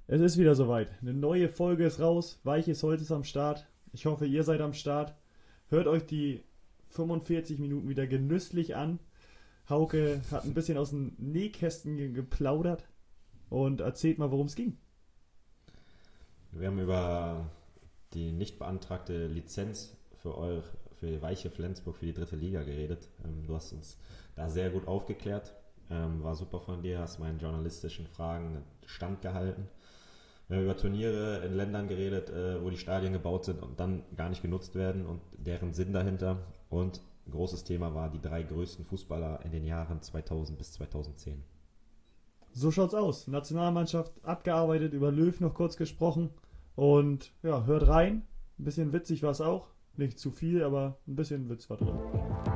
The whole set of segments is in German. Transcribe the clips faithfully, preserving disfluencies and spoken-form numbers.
Es ist wieder soweit. Eine neue Folge ist raus. Weiches Holz ist am Start. Ich hoffe, ihr seid am Start. Hört euch die fünfundvierzig Minuten wieder genüsslich an. Hauke hat ein bisschen aus dem Nähkästen ge- geplaudert und erzählt mal, worum es ging. Wir haben über die nicht beantragte Lizenz für, eure, für Weiche Flensburg für die dritte Liga geredet. Ähm, du hast uns da sehr gut aufgeklärt. Ähm, war super von dir, hast meinen journalistischen Fragen standgehalten. Wir haben über Turniere in Ländern geredet, äh, wo die Stadien gebaut sind und dann gar nicht genutzt werden und deren Sinn dahinter. Und ein großes Thema war die drei größten Fußballer in den Jahren zweitausend bis zweitausendzehn. So schaut's aus. Nationalmannschaft abgearbeitet, über Löw noch kurz gesprochen. Und ja, hört rein. Ein bisschen witzig war es auch. Nicht zu viel, aber ein bisschen Witz war drin.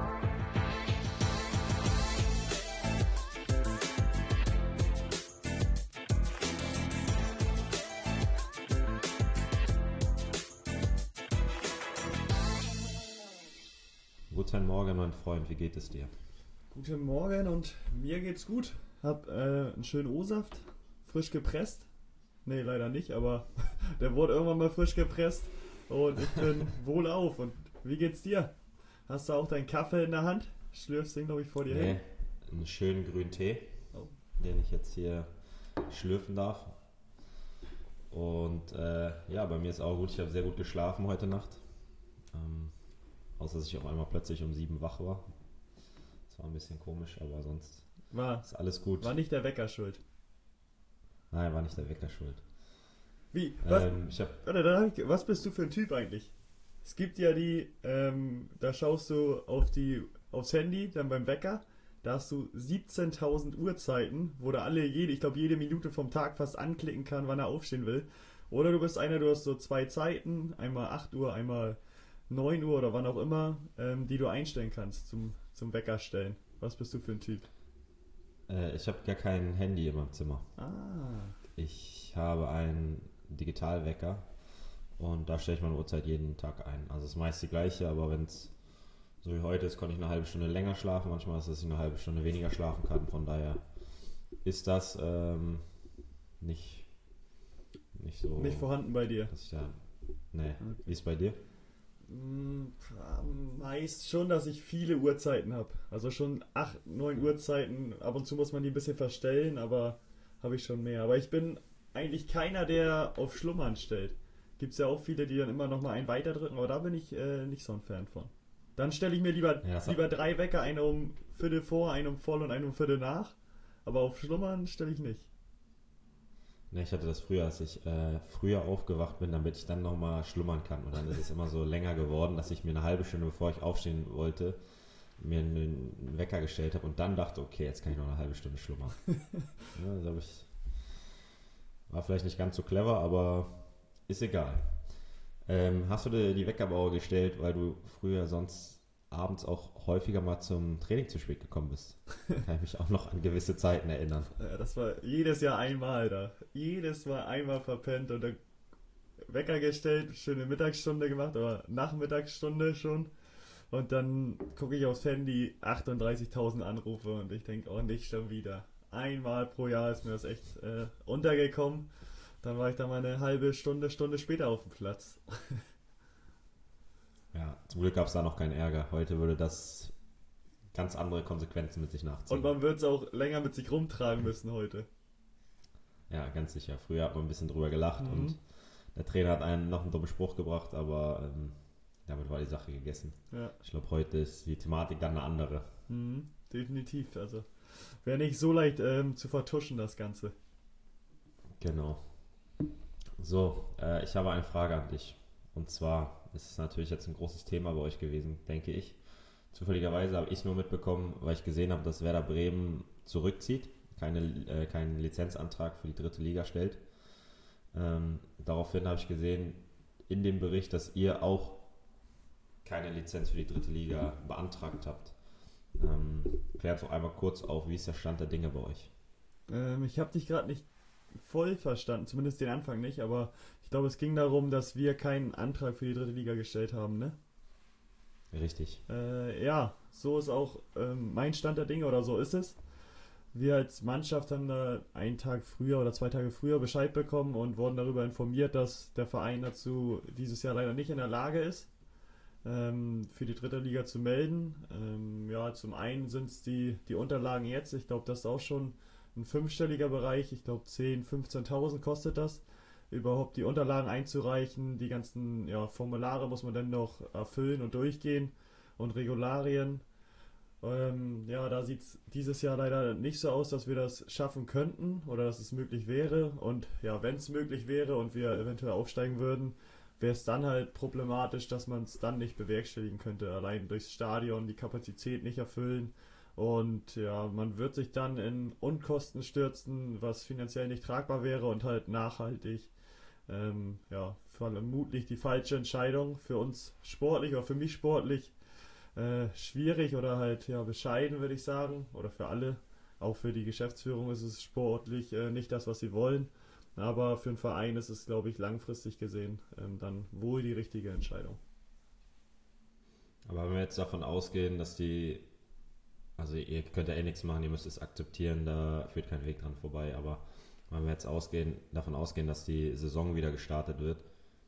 Guten Morgen, mein Freund, wie geht es dir? Guten Morgen und mir geht's gut. Hab äh, einen schönen O-Saft, frisch gepresst. Nee, leider nicht, aber der wurde irgendwann mal frisch gepresst. Und ich bin wohlauf. Und wie geht's dir? Hast du auch deinen Kaffee in der Hand? Schlürfst den, glaube ich, vor dir hin. Nee, einen schönen grünen Tee, Oh. den ich jetzt hier schlürfen darf. Und äh, ja, bei mir ist auch gut. Ich habe sehr gut geschlafen heute Nacht. Ähm, außer dass ich auf einmal plötzlich um sieben wach war. Das war ein bisschen komisch, aber sonst War, ist alles gut. war nicht der Wecker schuld. Nein, war nicht der Wecker schuld. Wie? Was, Ähm, ich habe warte, da hab ich, was bist du für ein Typ eigentlich? Es gibt ja die, ähm, da schaust du auf die, aufs Handy, dann beim Wecker, da hast du siebzehntausend Uhrzeiten, wo da alle, jede, ich glaube jede Minute vom Tag fast anklicken kann, wann er aufstehen will. Oder du bist einer, du hast so zwei Zeiten, einmal acht Uhr, einmal neun Uhr oder wann auch immer, ähm, die du einstellen kannst zum, zum Wecker stellen. Was bist du für ein Typ? äh, ich hab gar kein Handy in meinem Zimmer. Ah, Ich habe einen Digitalwecker und da stelle ich meine Uhrzeit jeden Tag ein. Also es ist meist die gleiche, aber wenn es so wie heute ist, konnte ich eine halbe Stunde länger schlafen. Manchmal ist es, dass ich eine halbe Stunde weniger schlafen kann. Von daher ist das ähm, nicht, nicht so, nicht vorhanden bei dir. dass ich da... Nee, wie ist es bei dir? Mm, Meist schon, dass ich viele Uhrzeiten habe. Also schon acht, neun Uhrzeiten. Ab und zu muss man die ein bisschen verstellen, aber habe ich schon mehr. Aber ich bin eigentlich keiner, der auf Schlummern stellt. Gibt es ja auch viele, die dann immer noch mal einen weiterdrücken, aber da bin ich äh, nicht so ein Fan von. Dann stelle ich mir lieber, Ja, das lieber drei Wecker, einen um Viertel vor, einen um voll und einen um Viertel nach. Aber auf Schlummern stelle ich nicht. Ne, ich hatte das früher, als ich äh, früher aufgewacht bin, damit ich dann nochmal schlummern kann. Und dann ist es immer so länger geworden, dass ich mir eine halbe Stunde, bevor ich aufstehen wollte, mir einen Wecker gestellt habe und dann dachte, okay, jetzt kann ich noch eine halbe Stunde schlummern. Ja, das hab ich, war vielleicht nicht ganz so clever, aber ist egal. Ähm, hast du dir die Weckerbauer gestellt, weil du früher sonst abends auch häufiger mal zum Training zu spät gekommen bist? Da kann ich mich auch noch an gewisse Zeiten erinnern. Ja, das war jedes Jahr einmal da. Jedes Mal einmal verpennt und dann Wecker gestellt, schöne Mittagsstunde gemacht, aber Nachmittagsstunde schon. Und dann gucke ich aufs Handy, achtunddreißigtausend Anrufe und ich denke, oh, nicht schon wieder. Einmal pro Jahr ist mir das echt äh, untergekommen. Dann war ich da mal eine halbe Stunde, Stunde später auf dem Platz. Ja, zum Glück gab es da noch keinen Ärger. Heute würde das ganz andere Konsequenzen mit sich nachziehen. Und man wird es auch länger mit sich rumtragen müssen heute. Ja, ganz sicher. Früher hat man ein bisschen drüber gelacht Mhm. und der Trainer hat einen noch einen dummen Spruch gebracht, aber ähm, damit war die Sache gegessen. Ja, Ich glaube, heute ist die Thematik dann eine andere. mhm, definitiv. Also wäre nicht so leicht ähm, zu vertuschen, das Ganze. Genau. So, äh, ich habe eine Frage an dich. Und zwar ist es natürlich jetzt ein großes Thema bei euch gewesen, denke ich. Zufälligerweise habe ich es nur mitbekommen, weil ich gesehen habe, dass Werder Bremen zurückzieht, keine, äh, keinen Lizenzantrag für die dritte Liga stellt. Ähm, daraufhin habe ich gesehen in dem Bericht, dass ihr auch keine Lizenz für die dritte Liga beantragt habt. Ähm, klärt doch einmal kurz auf, wie ist der Stand der Dinge bei euch? Ähm, ich habe dich gerade nicht voll verstanden, zumindest den Anfang nicht, aber ich glaube, es ging darum, dass wir keinen Antrag für die dritte Liga gestellt haben, ne? Richtig. Äh, ja, so ist auch ähm, mein Stand der Dinge oder so ist es. wir als Mannschaft haben da einen Tag früher oder zwei Tage früher Bescheid bekommen und wurden darüber informiert, dass der Verein dazu dieses Jahr leider nicht in der Lage ist, ähm, für die dritte Liga zu melden. Ähm, ja, zum einen sind es die, die Unterlagen jetzt. Ich glaube, das ist auch schon ein fünfstelliger Bereich. Ich glaube, zehntausend, fünfzehntausend kostet das, überhaupt die Unterlagen einzureichen. Die ganzen ja, Formulare muss man dann noch erfüllen und durchgehen und Regularien. Ähm, ja, da sieht es dieses Jahr leider nicht so aus, dass wir das schaffen könnten oder dass es möglich wäre. Und ja, wenn es möglich wäre und wir eventuell aufsteigen würden, wäre es dann halt problematisch, dass man es dann nicht bewerkstelligen könnte. Allein durchs Stadion die Kapazität nicht erfüllen. Und ja, man wird sich dann in Unkosten stürzen, was finanziell nicht tragbar wäre und halt nachhaltig. Ähm, ja, vermutlich die falsche Entscheidung für uns sportlich oder für mich sportlich. Äh, schwierig oder halt ja bescheiden, würde ich sagen, oder für alle. Auch für die Geschäftsführung ist es sportlich äh, nicht das, was sie wollen. Aber für einen Verein ist es, glaube ich, langfristig gesehen ähm, dann wohl die richtige Entscheidung. Aber wenn wir jetzt davon ausgehen, dass die, also ihr könnt ja eh nichts machen, ihr müsst es akzeptieren, da führt kein Weg dran vorbei, aber wenn wir jetzt ausgehen, davon ausgehen, dass die Saison wieder gestartet wird,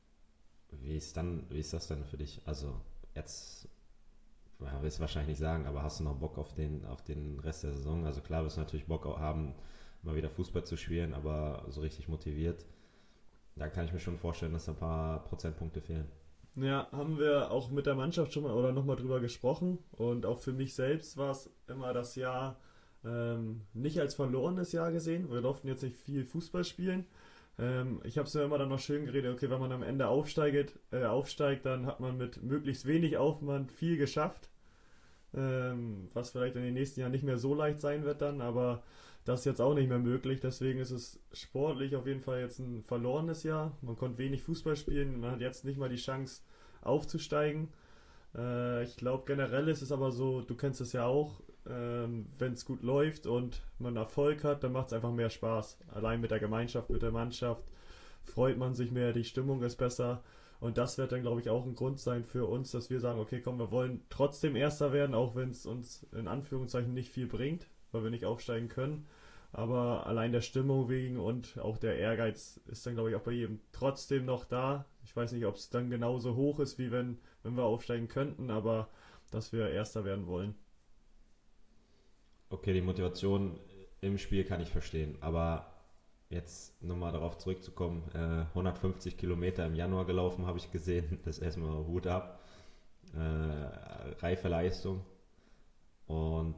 wie ist dann, wie ist das denn für dich? Also jetzt ja, willst du wahrscheinlich nicht sagen, aber hast du noch Bock auf den, auf den Rest der Saison? Also klar, wirst du natürlich Bock haben, mal wieder Fußball zu spielen, aber so richtig motiviert, da kann ich mir schon vorstellen, dass da ein paar Prozentpunkte fehlen. Ja, haben wir auch mit der Mannschaft schon mal oder nochmal drüber gesprochen und auch für mich selbst war es immer das Jahr ähm, nicht als verlorenes Jahr gesehen. Wir durften jetzt nicht viel Fußball spielen. Ähm, ich habe es mir immer dann noch schön geredet, okay, wenn man am Ende aufsteigt, äh, aufsteigt, dann hat man mit möglichst wenig Aufwand viel geschafft. Ähm, was vielleicht in den nächsten Jahren nicht mehr so leicht sein wird dann, aber das ist jetzt auch nicht mehr möglich. Deswegen ist es sportlich auf jeden Fall jetzt ein verlorenes Jahr. Man konnte wenig Fußball spielen, man hat jetzt nicht mal die Chance aufzusteigen. Äh, ich glaube generell ist es aber so, du kennst es ja auch, ähm, wenn es gut läuft und man Erfolg hat, dann macht es einfach mehr Spaß. Allein mit der Gemeinschaft, mit der Mannschaft freut man sich mehr, die Stimmung ist besser. Und das wird dann, glaube ich, auch ein Grund sein für uns, dass wir sagen, okay, komm, wir wollen trotzdem Erster werden, auch wenn es uns in Anführungszeichen nicht viel bringt, weil wir nicht aufsteigen können. Aber allein der Stimmung wegen und auch der Ehrgeiz ist dann, glaube ich, auch bei jedem trotzdem noch da. Ich weiß nicht, ob es dann genauso hoch ist, wie wenn, wenn wir aufsteigen könnten, aber dass wir Erster werden wollen. Okay, die Motivation im Spiel kann ich verstehen, aber jetzt nochmal darauf zurückzukommen, äh, hundertfünfzig Kilometer im Januar gelaufen, habe ich gesehen, das ist erstmal Hut ab, äh, reife Leistung und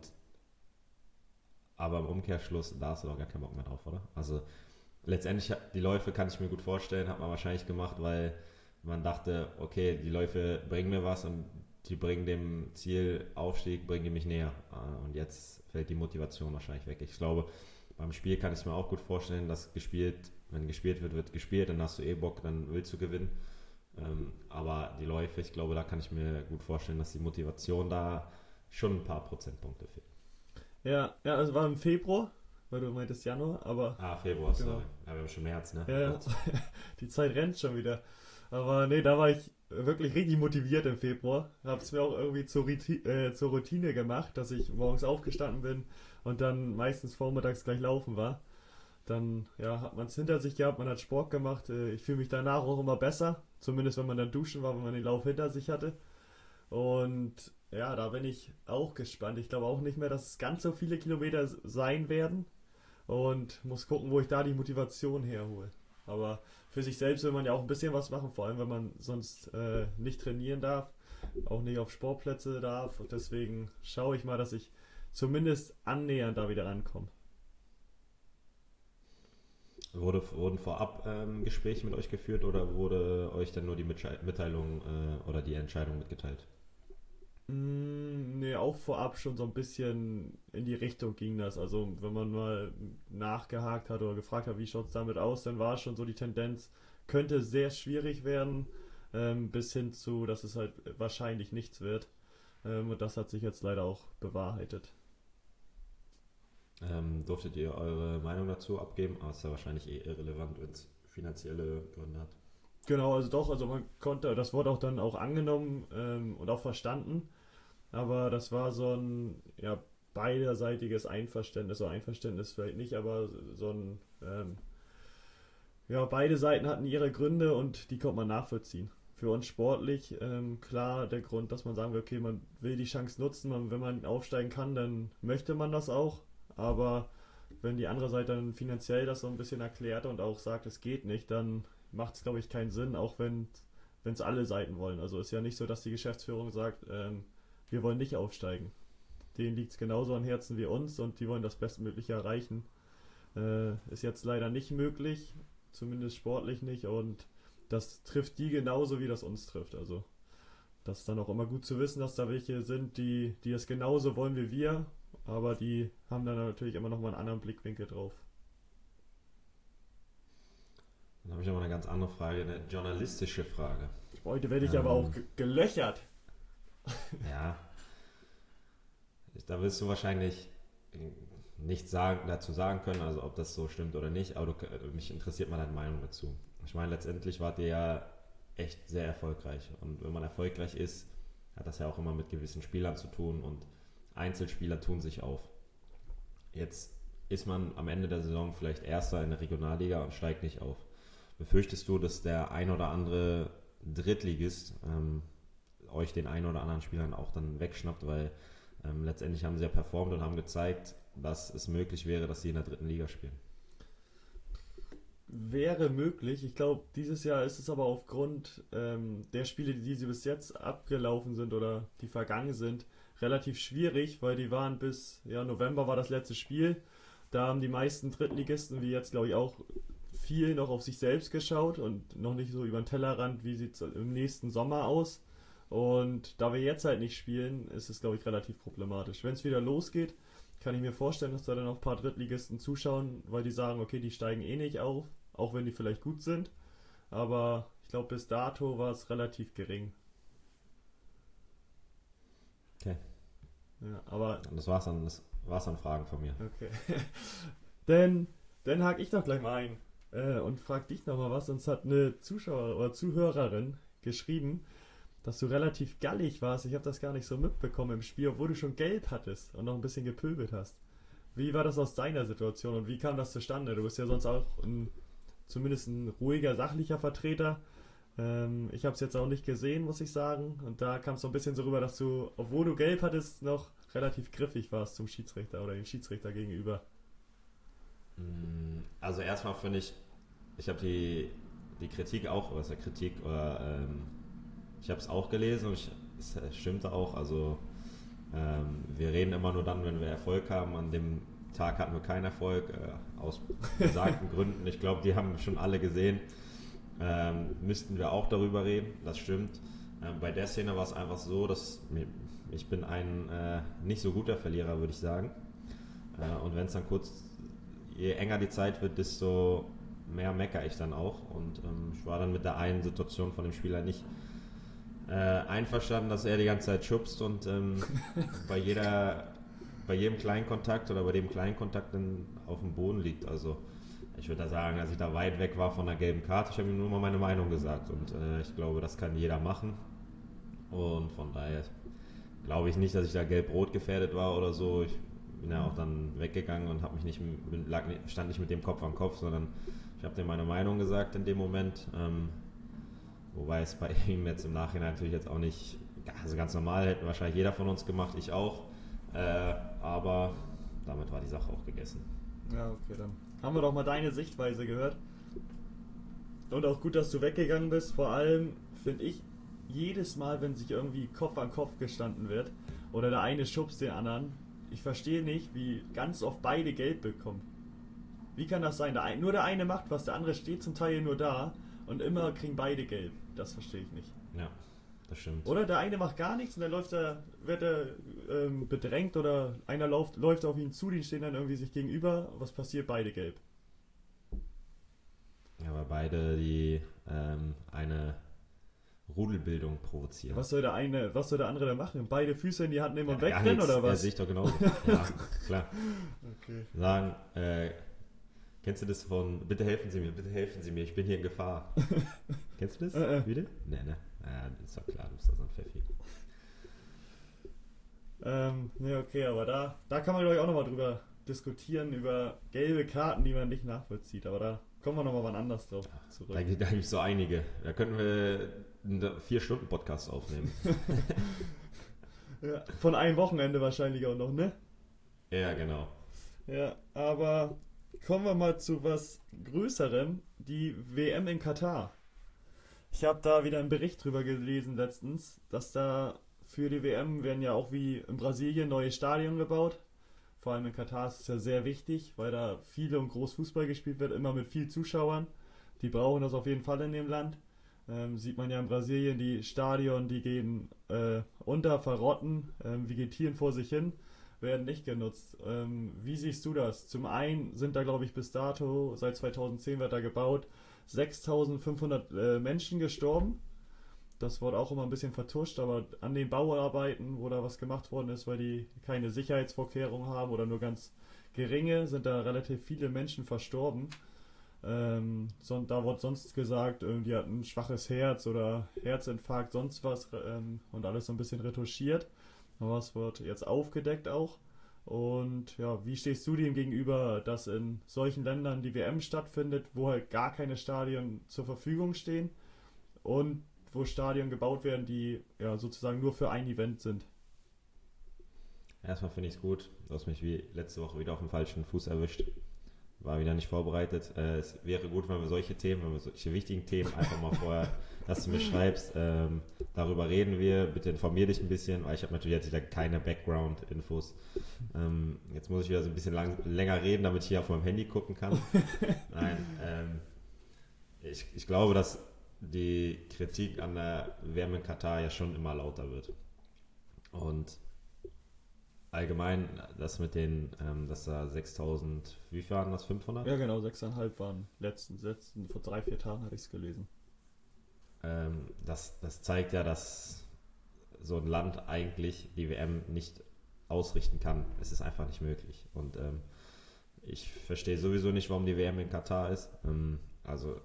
aber im Umkehrschluss, da hast du doch gar keinen Bock mehr drauf, oder? Also letztendlich, die Läufe kann ich mir gut vorstellen, hat man wahrscheinlich gemacht, weil man dachte, okay, die Läufe bringen mir was und die bringen dem Ziel Aufstieg, bringen die mich näher. Und jetzt fällt die Motivation wahrscheinlich weg. Ich glaube, beim Spiel kann ich es mir auch gut vorstellen, dass gespielt, wenn gespielt wird, wird gespielt, dann hast du eh Bock, dann willst du gewinnen. Ähm, aber die Läufe, ich glaube, da kann ich mir gut vorstellen, dass die Motivation da schon ein paar Prozentpunkte fehlt. Ja, ja, es war im Februar, weil du meintest Januar, aber... Ah, Februar, genau. sorry. Ja, wir haben schon März, ne? Ja, ja. Die Zeit rennt schon wieder. Aber nee, da war ich wirklich richtig motiviert im Februar. Habe es mir auch irgendwie zur, Riti- äh, zur Routine gemacht, dass ich morgens aufgestanden bin und dann meistens vormittags gleich laufen war. Dann ja, hat man es hinter sich gehabt, man hat Sport gemacht. Äh, ich fühle mich danach auch immer besser, zumindest wenn man dann duschen war, wenn man den Lauf hinter sich hatte. Und ja, da bin ich auch gespannt. Ich glaube auch nicht mehr, dass es ganz so viele Kilometer sein werden und muss gucken, wo ich da die Motivation herhole. Aber für sich selbst will man ja auch ein bisschen was machen, vor allem wenn man sonst äh, nicht trainieren darf, auch nicht auf Sportplätze darf. Und deswegen schaue ich mal, dass ich zumindest annähernd da wieder rankomme. Wurde, wurden vorab ähm, Gespräche mit euch geführt oder wurde euch dann nur die Mitteilung äh, oder die Entscheidung mitgeteilt? Mm, nee, auch vorab schon so ein bisschen in die Richtung ging das. Also wenn man mal nachgehakt hat oder gefragt hat, wie schaut es damit aus, dann war schon so die Tendenz, könnte sehr schwierig werden, ähm, bis hin zu, dass es halt wahrscheinlich nichts wird. Ähm, und das hat sich jetzt leider auch bewahrheitet. Ähm, durftet ihr eure Meinung dazu abgeben? Aber es ist ja wahrscheinlich eh irrelevant, wenn es finanzielle Gründe hat. Genau, also doch, also man konnte, das wurde auch dann auch angenommen ähm, und auch verstanden, aber das war so ein, ja, beiderseitiges Einverständnis, so Einverständnis vielleicht nicht, aber so ein, ähm, ja, beide Seiten hatten ihre Gründe und die konnte man nachvollziehen. Für uns sportlich, ähm, klar, der Grund, dass man sagen will, okay, man will die Chance nutzen, man, wenn man aufsteigen kann, dann möchte man das auch, aber wenn die andere Seite dann finanziell das so ein bisschen erklärt und auch sagt, es geht nicht, dann macht es, glaube ich, keinen Sinn, auch wenn es alle Seiten wollen. Also ist ja nicht so, dass die Geschäftsführung sagt, ähm, wir wollen nicht aufsteigen. Denen liegt es genauso am Herzen wie uns und die wollen das Bestmögliche erreichen. Äh, ist jetzt leider nicht möglich, zumindest sportlich nicht, und das trifft die genauso, wie das uns trifft. Also das ist dann auch immer gut zu wissen, dass da welche sind, die, die es genauso wollen wie wir, aber die haben dann natürlich immer noch mal einen anderen Blickwinkel drauf. Dann habe ich aber eine ganz andere Frage, eine journalistische Frage. Heute werde ich ähm, aber auch ge- gelöchert. Ja, da wirst du wahrscheinlich nichts sagen, dazu sagen können, also ob das so stimmt oder nicht, aber du, mich interessiert mal deine Meinung dazu. Ich meine, letztendlich wart ihr ja echt sehr erfolgreich, und wenn man erfolgreich ist, hat das ja auch immer mit gewissen Spielern zu tun, und Einzelspieler tun sich auf. Jetzt ist man am Ende der Saison vielleicht Erster in der Regionalliga und steigt nicht auf. Befürchtest du, dass der ein oder andere Drittligist ähm, euch den einen oder anderen Spielern auch dann wegschnappt, weil ähm, letztendlich haben sie ja performt und haben gezeigt, dass es möglich wäre, dass sie in der dritten Liga spielen? Wäre möglich. Ich glaube, dieses Jahr ist es aber aufgrund ähm, der Spiele, die sie bis jetzt abgelaufen sind oder die vergangen sind, relativ schwierig, weil die waren bis ja, November war das letzte Spiel. Da haben die meisten Drittligisten, wie jetzt glaube ich auch, viel noch auf sich selbst geschaut und noch nicht so über den Tellerrand, wie sieht es im nächsten Sommer aus. Und da wir jetzt halt nicht spielen, ist es, glaube ich, relativ problematisch. Wenn es wieder losgeht, kann ich mir vorstellen, dass da dann auch ein paar Drittligisten zuschauen, weil die sagen, okay, die steigen eh nicht auf, auch wenn die vielleicht gut sind. Aber ich glaube, bis dato war es relativ gering. Okay. Ja, aber Und das war's dann, das war's an Fragen von mir. okay. Denn, dann hake ich doch gleich mal ein äh, und frag dich nochmal was. Uns hat eine Zuschauer oder Zuhörerin geschrieben, dass du relativ gallig warst. Ich habe das gar nicht so mitbekommen im Spiel, obwohl du schon gelb hattest und noch ein bisschen gepöbelt hast. Wie war das aus deiner Situation und wie kam das zustande? Du bist ja sonst auch ein, zumindest ein ruhiger, sachlicher Vertreter. Ähm, ich habe es jetzt auch nicht gesehen, muss ich sagen. Und da kam es so ein bisschen so rüber, dass du, obwohl du gelb hattest, noch relativ griffig warst zum Schiedsrichter oder dem Schiedsrichter gegenüber. Also erstmal finde ich, ich habe die, die Kritik auch, oder ist ja Kritik, oder ähm, ich habe es auch gelesen und ich, es, es stimmte auch. Also ähm, wir reden immer nur dann, wenn wir Erfolg haben. An dem Tag hatten wir keinen Erfolg, äh, aus besagten Gründen. Ich glaube, die haben schon alle gesehen. Ähm, müssten wir auch darüber reden, das stimmt. Ähm, bei der Szene war es einfach so, dass ich bin ein äh, nicht so guter Verlierer, würde ich sagen. Äh, und wenn es dann kurz, je enger die Zeit wird, desto mehr meckere ich dann auch. Und ähm, ich war dann mit der einen Situation von dem Spieler nicht äh, einverstanden, dass er die ganze Zeit schubst und ähm, bei jeder, bei jedem kleinen Kontakt oder bei dem kleinen Kontakt dann auf dem Boden liegt. Also ich würde da sagen, dass ich da weit weg war von der gelben Karte. Ich habe ihm nur mal meine Meinung gesagt und äh, ich glaube, das kann jeder machen. Und von daher glaube ich nicht, dass ich da gelb-rot gefährdet war oder so. Ich bin ja auch dann weggegangen und habe mich nicht, lag, stand nicht mit dem Kopf am Kopf, sondern ich habe dir meine Meinung gesagt in dem Moment. Ähm, wobei es bei ihm jetzt im Nachhinein natürlich jetzt auch nicht, also ganz normal, hätten wahrscheinlich jeder von uns gemacht, ich auch. Äh, aber damit war die Sache auch gegessen. Ja, okay, dann haben wir doch mal deine Sichtweise gehört. Und auch gut, dass du weggegangen bist. Vor allem finde ich, jedes Mal, wenn sich irgendwie Kopf an Kopf gestanden wird oder der eine schubst den anderen, ich verstehe nicht, wie ganz oft beide Gelb bekommen. Wie kann das sein? Der ein, nur der eine macht was, der andere steht zum Teil nur da und immer kriegen beide Gelb. Das verstehe ich nicht. Ja, das stimmt. Oder der eine macht gar nichts und dann läuft er, wird er ähm, bedrängt oder einer läuft, läuft auf ihn zu, die stehen dann irgendwie sich gegenüber. Was passiert? Beide Gelb. Ja, weil beide die ähm, eine Rudelbildung provozieren. Was soll der eine, was soll der andere da machen? Beide Füße in die Hand nehmen und ja, wegrennen oder was? Ja, sehe ich doch genauso. Ja, klar. Okay. Sagen, äh, kennst du das von, bitte helfen Sie mir, bitte helfen Sie mir, ich bin hier in Gefahr. Kennst du das? Äh, äh. Wieder? Nee, ne? Ja, ist doch klar, du bist doch so ein Pfeffi. Ähm, ne, okay, aber da, da kann man, glaube ich, auch nochmal drüber diskutieren, über gelbe Karten, die man nicht nachvollzieht. Aber da kommen wir nochmal wann anders drauf zurück. Da, da gibt es so einige. Da könnten wir einen vier Stunden Podcast aufnehmen. Ja, von einem Wochenende wahrscheinlich auch noch, ne? Ja, genau. Ja, aber kommen wir mal zu was Größerem, die W M in Katar. Ich habe da wieder einen Bericht drüber gelesen letztens, dass da für die W M werden ja auch wie in Brasilien neue Stadien gebaut. Vor allem in Katar ist es ja sehr wichtig, weil da viel und groß Fußball gespielt wird, immer mit viel Zuschauern. Die brauchen das auf jeden Fall in dem Land. Ähm, sieht man ja in Brasilien, die Stadion, die gehen äh, unter, verrotten, ähm, vegetieren vor sich hin, werden nicht genutzt. Ähm, wie siehst du das? Zum einen sind da, glaube ich, bis dato, seit zweitausendzehn wird da gebaut, sechstausendfünfhundert äh, Menschen gestorben. Das wurde auch immer ein bisschen vertuscht, aber an den Bauarbeiten, wo da was gemacht worden ist, weil die keine Sicherheitsvorkehrungen haben oder nur ganz geringe, sind da relativ viele Menschen verstorben. Ähm, so, da wurde sonst gesagt, äh, die hatten ein schwaches Herz oder Herzinfarkt, sonst was ähm, und alles so ein bisschen retuschiert. Aber es wird jetzt aufgedeckt auch. Und ja, wie stehst du dem gegenüber, dass in solchen Ländern die W M stattfindet, wo halt gar keine Stadien zur Verfügung stehen und wo Stadien gebaut werden, die ja sozusagen nur für ein Event sind? Erstmal finde ich es gut. Du hast mich wie letzte Woche wieder auf dem falschen Fuß erwischt. War wieder nicht vorbereitet. Äh, es wäre gut, wenn wir solche Themen, wenn wir solche wichtigen Themen einfach mal vorher, dass du mir schreibst, ähm, darüber reden wir. Bitte informier dich ein bisschen, weil ich habe natürlich jetzt wieder keine Background-Infos. Ähm, jetzt muss ich wieder so ein bisschen lang, länger reden, damit ich hier auf meinem Handy gucken kann. Nein, ähm, ich, ich glaube, dass die Kritik an der W M in Katar ja schon immer lauter wird. Und allgemein, das mit den, ähm, dass da sechstausend, wie viel waren das, fünfhundert? Ja genau, sechseinhalb waren letzten, letzten, vor drei, vier Tagen hatte ich es gelesen. Ähm, das, das zeigt ja, dass so ein Land eigentlich die W M nicht ausrichten kann. Es ist einfach nicht möglich. Und ähm, ich verstehe sowieso nicht, warum die W M in Katar ist. Ähm, also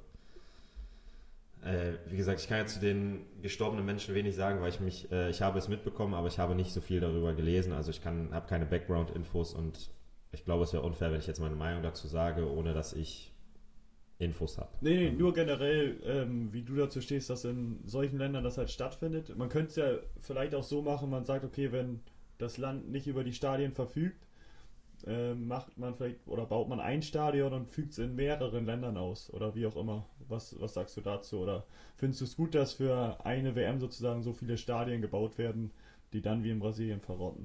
Äh, wie gesagt, ich kann jetzt zu den gestorbenen Menschen wenig sagen, weil ich mich, äh, ich habe es mitbekommen, aber ich habe nicht so viel darüber gelesen. Also ich kann, habe keine Background-Infos und ich glaube, es wäre unfair, wenn ich jetzt meine Meinung dazu sage, ohne dass ich Infos habe. Nee, nee, nur generell, ähm, wie du dazu stehst, dass in solchen Ländern das halt stattfindet. Man könnte es ja vielleicht auch so machen, man sagt, okay, wenn das Land nicht über die Stadien verfügt, äh, macht man vielleicht oder baut man ein Stadion und fügt es in mehreren Ländern aus oder wie auch immer. Was, was sagst du dazu? Oder findest du es gut, dass für eine W M sozusagen so viele Stadien gebaut werden, die dann wie in Brasilien verrotten?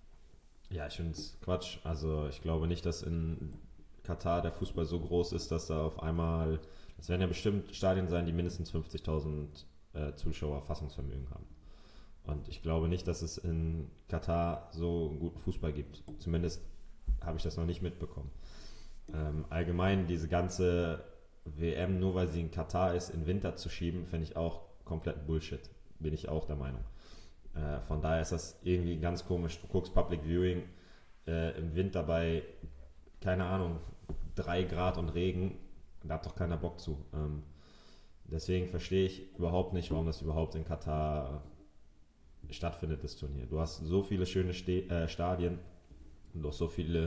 Ja, ich finde es Quatsch. Also ich glaube nicht, dass in Katar der Fußball so groß ist, dass da auf einmal, es werden ja bestimmt Stadien sein, die mindestens fünfzigtausend äh, Zuschauer Fassungsvermögen haben. Und ich glaube nicht, dass es in Katar so einen guten Fußball gibt. Zumindest habe ich das noch nicht mitbekommen. Ähm, allgemein diese ganze W M, nur weil sie in Katar ist, in Winter zu schieben, finde ich auch komplett Bullshit. Bin ich auch der Meinung. Äh, von daher ist das irgendwie ganz komisch. Du guckst Public Viewing äh, im Winter bei, keine Ahnung, drei Grad und Regen. Da hat doch keiner Bock zu. Ähm, deswegen verstehe ich überhaupt nicht, warum das überhaupt in Katar stattfindet, das Turnier. Du hast so viele schöne Ste- äh, Stadien und auch so viele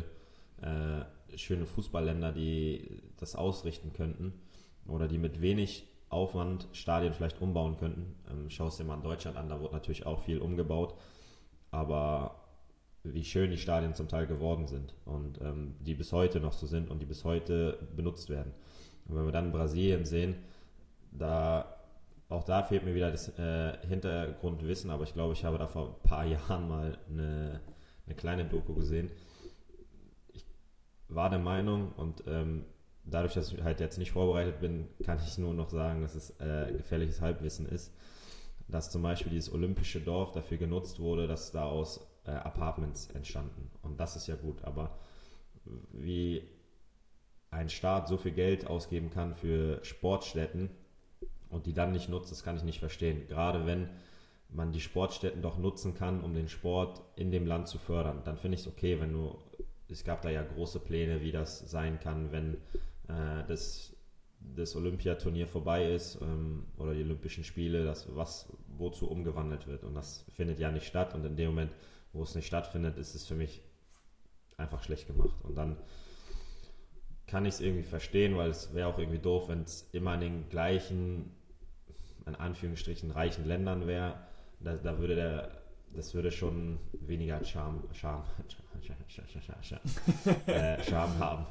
äh, schöne Fußballländer, die das ausrichten könnten oder die mit wenig Aufwand Stadien vielleicht umbauen könnten. Ähm, Schau es dir mal in Deutschland an, da wurde natürlich auch viel umgebaut, aber wie schön die Stadien zum Teil geworden sind und ähm, die bis heute noch so sind und die bis heute benutzt werden. Und wenn wir dann Brasilien sehen, da auch da fehlt mir wieder das äh, Hintergrundwissen, aber ich glaube, ich habe da vor ein paar Jahren mal eine, eine kleine Doku gesehen. Ich war der Meinung und ähm, dadurch, dass ich halt jetzt nicht vorbereitet bin, kann ich nur noch sagen, dass es äh, gefährliches Halbwissen ist, dass zum Beispiel dieses olympische Dorf dafür genutzt wurde, dass daraus äh, Apartments entstanden. Und das ist ja gut, aber wie ein Staat so viel Geld ausgeben kann für Sportstätten und die dann nicht nutzt, das kann ich nicht verstehen. Gerade wenn man die Sportstätten doch nutzen kann, um den Sport in dem Land zu fördern, dann finde ich es okay, wenn du, es gab da ja große Pläne, wie das sein kann, wenn äh, das, das Olympiaturnier vorbei ist ähm, oder die Olympischen Spiele, das was wozu umgewandelt wird und das findet ja nicht statt und in dem Moment, wo es nicht stattfindet, ist es für mich einfach schlecht gemacht. Und dann kann ich es irgendwie verstehen, weil es wäre auch irgendwie doof, wenn es immer in den gleichen, in Anführungsstrichen, reichen Ländern wäre. Da, da würde der, das würde schon weniger Charme, Charme, äh, Charme haben.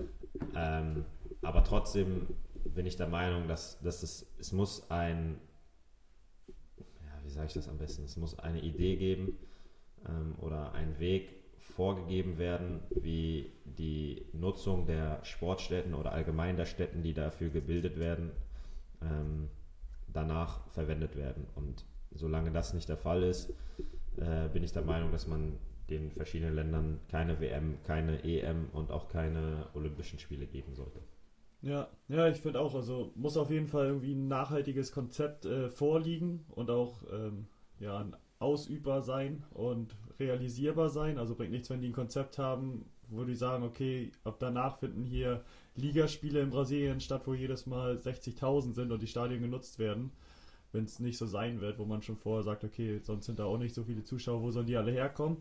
Ähm, aber trotzdem bin ich der Meinung, dass, dass es, es muss ein, ja, wie sage ich das am besten, es muss eine Idee geben ähm, oder ein Weg vorgegeben werden, wie die Nutzung der Sportstätten oder allgemein der Stätten, die dafür gebildet werden, ähm, danach verwendet werden. Und solange das nicht der Fall ist, äh, bin ich der Meinung, dass man den verschiedenen Ländern keine W M, keine E M und auch keine Olympischen Spiele geben sollte. Ja, ja, ich finde auch, also muss auf jeden Fall irgendwie ein nachhaltiges Konzept äh, vorliegen und auch ähm, ja, ein ausübbar sein und realisierbar sein. Also bringt nichts, wenn die ein Konzept haben, wo die sagen, okay, ab danach finden hier Ligaspiele in Brasilien statt, wo jedes Mal sechzigtausend sind und die Stadien genutzt werden. Wenn es nicht so sein wird, wo man schon vorher sagt, okay, sonst sind da auch nicht so viele Zuschauer, wo sollen die alle herkommen?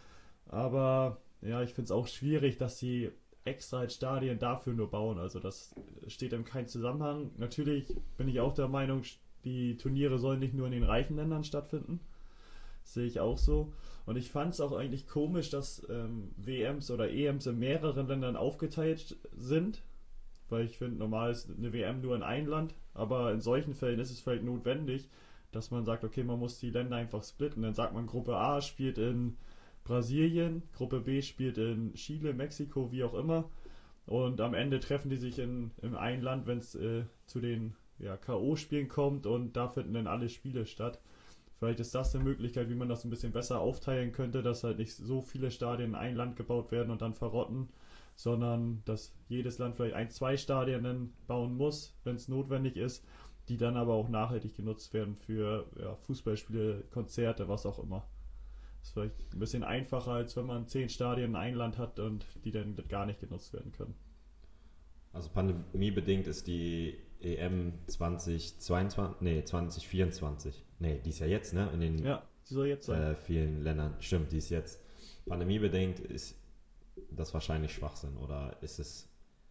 Aber ja, ich finde es auch schwierig, dass sie extra als Stadien dafür nur bauen. Also das steht in keinem Zusammenhang. Natürlich bin ich auch der Meinung, die Turniere sollen nicht nur in den reichen Ländern stattfinden. Das sehe ich auch so. Und ich fand es auch eigentlich komisch, dass ähm, W Ms oder E Ms in mehreren Ländern aufgeteilt sind. Weil ich finde, normal ist eine W M nur in einem Land. Aber in solchen Fällen ist es vielleicht notwendig, dass man sagt, okay, man muss die Länder einfach splitten. Dann sagt man, Gruppe A spielt in Brasilien, Gruppe B spielt in Chile, Mexiko, wie auch immer. Und am Ende treffen die sich in, in ein Land, wenn es äh, zu den ja, K O-Spielen kommt, und da finden dann alle Spiele statt. Vielleicht ist das eine Möglichkeit, wie man das ein bisschen besser aufteilen könnte, dass halt nicht so viele Stadien in ein Land gebaut werden und dann verrotten, sondern dass jedes Land vielleicht ein, zwei Stadien dann bauen muss, wenn es notwendig ist, die dann aber auch nachhaltig genutzt werden für ja, Fußballspiele, Konzerte, was auch immer. Das ist vielleicht ein bisschen einfacher, als wenn man zehn Stadien in ein Land hat und die dann gar nicht genutzt werden können. Also pandemiebedingt ist die E M zwanzig zweiundzwanzig, nee, zwanzig vierundzwanzig, nee, die ist ja jetzt, ne, in den ja, die soll jetzt sein. Äh, vielen Ländern, stimmt, die ist jetzt. Pandemiebedingt ist das wahrscheinlich Schwachsinn oder ist es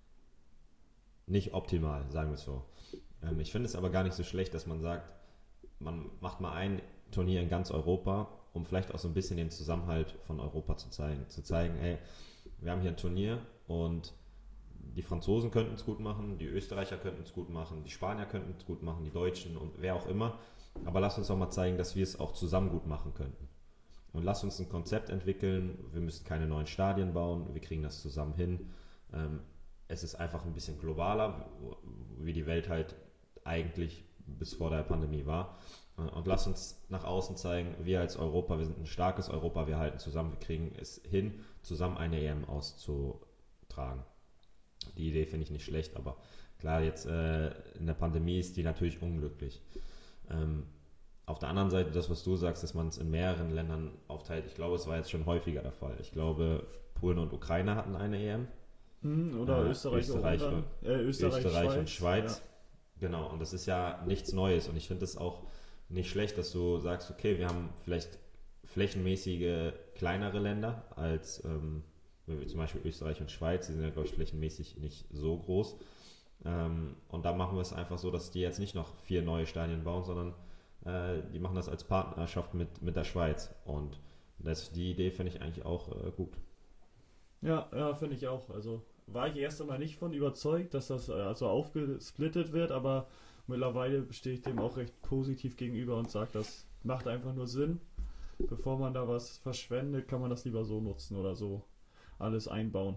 nicht optimal, sagen wir es so. Ähm, ich finde es aber gar nicht so schlecht, dass man sagt, man macht mal ein Turnier in ganz Europa, um vielleicht auch so ein bisschen den Zusammenhalt von Europa zu zeigen. Zu zeigen, ey, wir haben hier ein Turnier und die Franzosen könnten es gut machen, die Österreicher könnten es gut machen, die Spanier könnten es gut machen, die Deutschen und wer auch immer. Aber lass uns auch mal zeigen, dass wir es auch zusammen gut machen könnten. Und lass uns ein Konzept entwickeln. Wir müssen keine neuen Stadien bauen, wir kriegen das zusammen hin. Ähm, es ist einfach ein bisschen globaler, wie die Welt halt eigentlich bis vor der Pandemie war. Und lass uns nach außen zeigen, wir als Europa, wir sind ein starkes Europa, wir halten zusammen, wir kriegen es hin, zusammen eine E M auszutragen. Die Idee finde ich nicht schlecht, aber klar, jetzt äh, in der Pandemie ist die natürlich unglücklich. Ähm, auf der anderen Seite, das, was du sagst, dass man es in mehreren Ländern aufteilt, ich glaube, es war jetzt schon häufiger der Fall. Ich glaube, Polen und Ukraine hatten eine E M. Hm, oder äh, Österreich, Österreich, und, und, äh, Österreich, Österreich Schweiz. und Schweiz. Ja. Genau, und das ist ja nichts Neues. Und ich finde es auch nicht schlecht, dass du sagst, okay, wir haben vielleicht flächenmäßige kleinere Länder als ähm, zum Beispiel Österreich und Schweiz, die sind ja, glaube ich, flächenmäßig nicht so groß. Ähm, und da machen wir es einfach so, dass die jetzt nicht noch vier neue Stadien bauen, sondern äh, die machen das als Partnerschaft mit, mit der Schweiz. Und das, die Idee finde ich eigentlich auch äh, gut. Ja, ja, finde ich auch. Also war ich erst einmal nicht von überzeugt, dass das äh, also aufgesplittet wird, aber mittlerweile stehe ich dem auch recht positiv gegenüber und sage, das macht einfach nur Sinn. Bevor man da was verschwendet, kann man das lieber so nutzen oder so alles einbauen.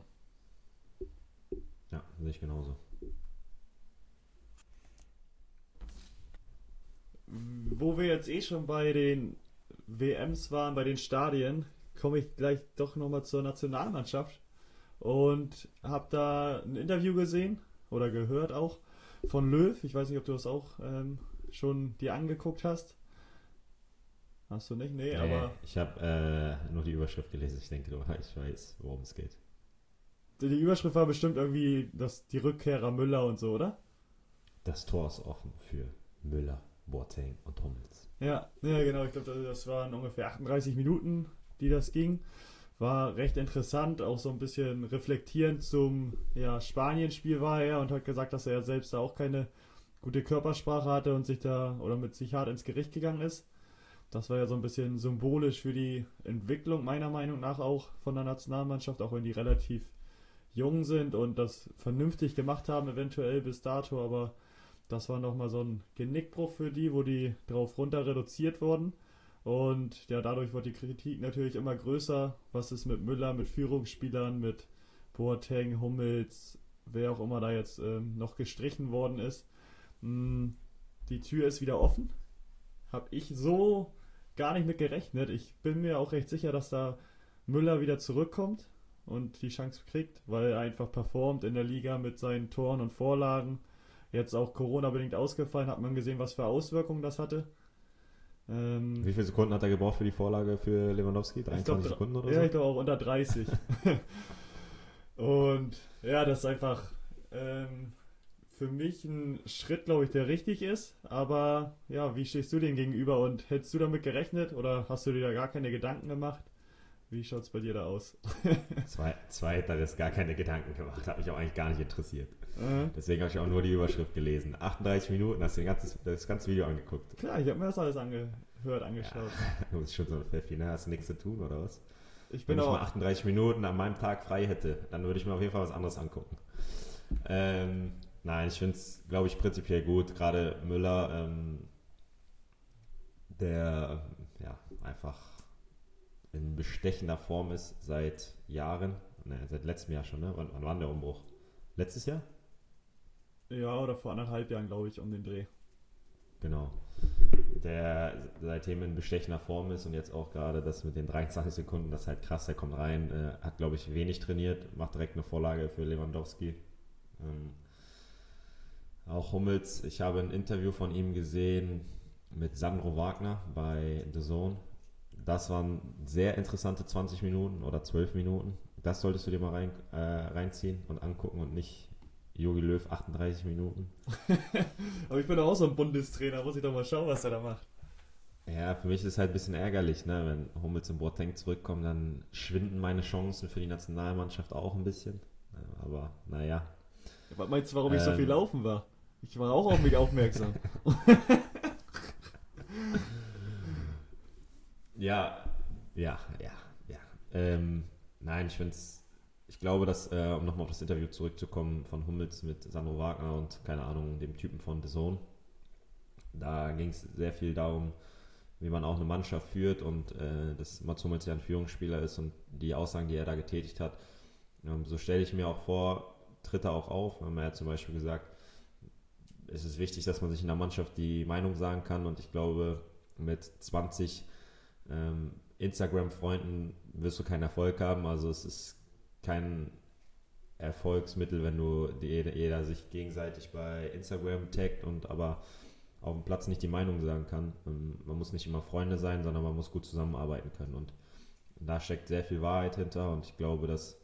Ja, sehe ich genauso. Wo wir jetzt eh schon bei den W Ms waren, bei den Stadien, komme ich gleich doch nochmal zur Nationalmannschaft und habe da ein Interview gesehen oder gehört auch von Löw. Ich weiß nicht, ob du das auch ähm, schon dir angeguckt hast. Hast du nicht? Nee, nee aber... Ich habe äh, nur die Überschrift gelesen. Ich denke, ich weiß, worum es geht. Die Überschrift war bestimmt irgendwie das, die Rückkehrer Müller und so, oder? Das Tor ist offen für Müller, Boateng und Hummels. Ja, ja genau. Ich glaube, das waren ungefähr achtunddreißig Minuten. die das ging. War recht interessant, auch so ein bisschen reflektierend zum ja, Spanien-Spiel war er und hat gesagt, dass er selbst da auch keine gute Körpersprache hatte und sich da oder mit sich hart ins Gericht gegangen ist. Das war ja so ein bisschen symbolisch für die Entwicklung meiner Meinung nach auch von der Nationalmannschaft, auch wenn die relativ jung sind und das vernünftig gemacht haben, eventuell bis dato, aber das war nochmal so ein Genickbruch für die, wo die drauf runter reduziert wurden. Und ja, dadurch wird die Kritik natürlich immer größer. Was ist mit Müller, mit Führungsspielern, mit Boateng, Hummels, wer auch immer da jetzt ähm, noch gestrichen worden ist. Hm, die Tür ist wieder offen. Habe ich so gar nicht mit gerechnet. Ich bin mir auch recht sicher, dass da Müller wieder zurückkommt und die Chance kriegt, weil er einfach performt in der Liga mit seinen Toren und Vorlagen. Jetzt auch Corona-bedingt ausgefallen, hat man gesehen, was für Auswirkungen das hatte. Ähm, Wie viele Sekunden hat er gebraucht für die Vorlage für Lewandowski? dreiundzwanzig glaub, Sekunden oder ja, so? Ja, ich glaube auch unter dreißig. Und ja, das ist einfach ähm, für mich ein Schritt, glaube ich, der richtig ist. Aber ja, wie stehst du dem gegenüber und hättest du damit gerechnet oder hast du dir da gar keine Gedanken gemacht? Wie schaut es bei dir da aus? Zwei, zweiteres, gar keine Gedanken gemacht, hat mich auch eigentlich gar nicht interessiert. Uh-huh. Deswegen habe ich auch nur die Überschrift gelesen. achtunddreißig Minuten, hast du den ganzen, das ganze Video angeguckt? Klar, ich habe mir das alles angehört, angeschaut. Ja, du bist schon so ein Pfeffi, ne? Hast du nichts zu tun, oder was? Ich bin Wenn ich auch mal achtunddreißig Minuten an meinem Tag frei hätte, dann würde ich mir auf jeden Fall was anderes angucken. Ähm, nein, ich finde es, glaube ich, prinzipiell gut. Gerade Müller, ähm, der ja einfach in bestechender Form ist seit Jahren. Ne, seit letztem Jahr schon, ne? Wann, wann war denn der Umbruch? Letztes Jahr? Ja, oder vor anderthalb Jahren, glaube ich, um den Dreh. Genau. Der seitdem in bestechender Form ist und jetzt auch gerade das mit den dreiundzwanzig Sekunden, das ist halt krass, der kommt rein, äh, hat, glaube ich, wenig trainiert, macht direkt eine Vorlage für Lewandowski. Ähm, auch Hummels, ich habe ein Interview von ihm gesehen mit Sandro Wagner bei The Zone. Das waren sehr interessante zwanzig Minuten oder zwölf Minuten. Das solltest du dir mal rein, äh, reinziehen und angucken und nicht Jogi Löw achtunddreißig Minuten. Aber ich bin auch so ein Bundestrainer, muss ich doch mal schauen, was er da macht. Ja, für mich ist es halt ein bisschen ärgerlich, ne? Wenn Hummels und Boateng zurückkommen, dann schwinden meine Chancen für die Nationalmannschaft auch ein bisschen. Aber naja. Ja, was meinst du, warum ähm, ich so viel laufen war? Ich war auch auf mich aufmerksam. ja, ja, ja, ja. Ähm, nein, ich finde es. Ich glaube, dass, äh, um nochmal auf das Interview zurückzukommen von Hummels mit Sandro Wagner und, keine Ahnung, dem Typen von The Zone, da ging es sehr viel darum, wie man auch eine Mannschaft führt und äh, dass Mats Hummels ja ein Führungsspieler ist und die Aussagen, die er da getätigt hat, ähm, so stelle ich mir auch vor, tritt er auch auf. Wir haben ja zum Beispiel gesagt, es ist wichtig, dass man sich in der Mannschaft die Meinung sagen kann und ich glaube, mit zwanzig ähm, Instagram-Freunden wirst du keinen Erfolg haben, also es ist kein Erfolgsmittel, wenn du die, jeder sich gegenseitig bei Instagram taggt und aber auf dem Platz nicht die Meinung sagen kann. Man muss nicht immer Freunde sein, sondern man muss gut zusammenarbeiten können und da steckt sehr viel Wahrheit hinter und ich glaube, dass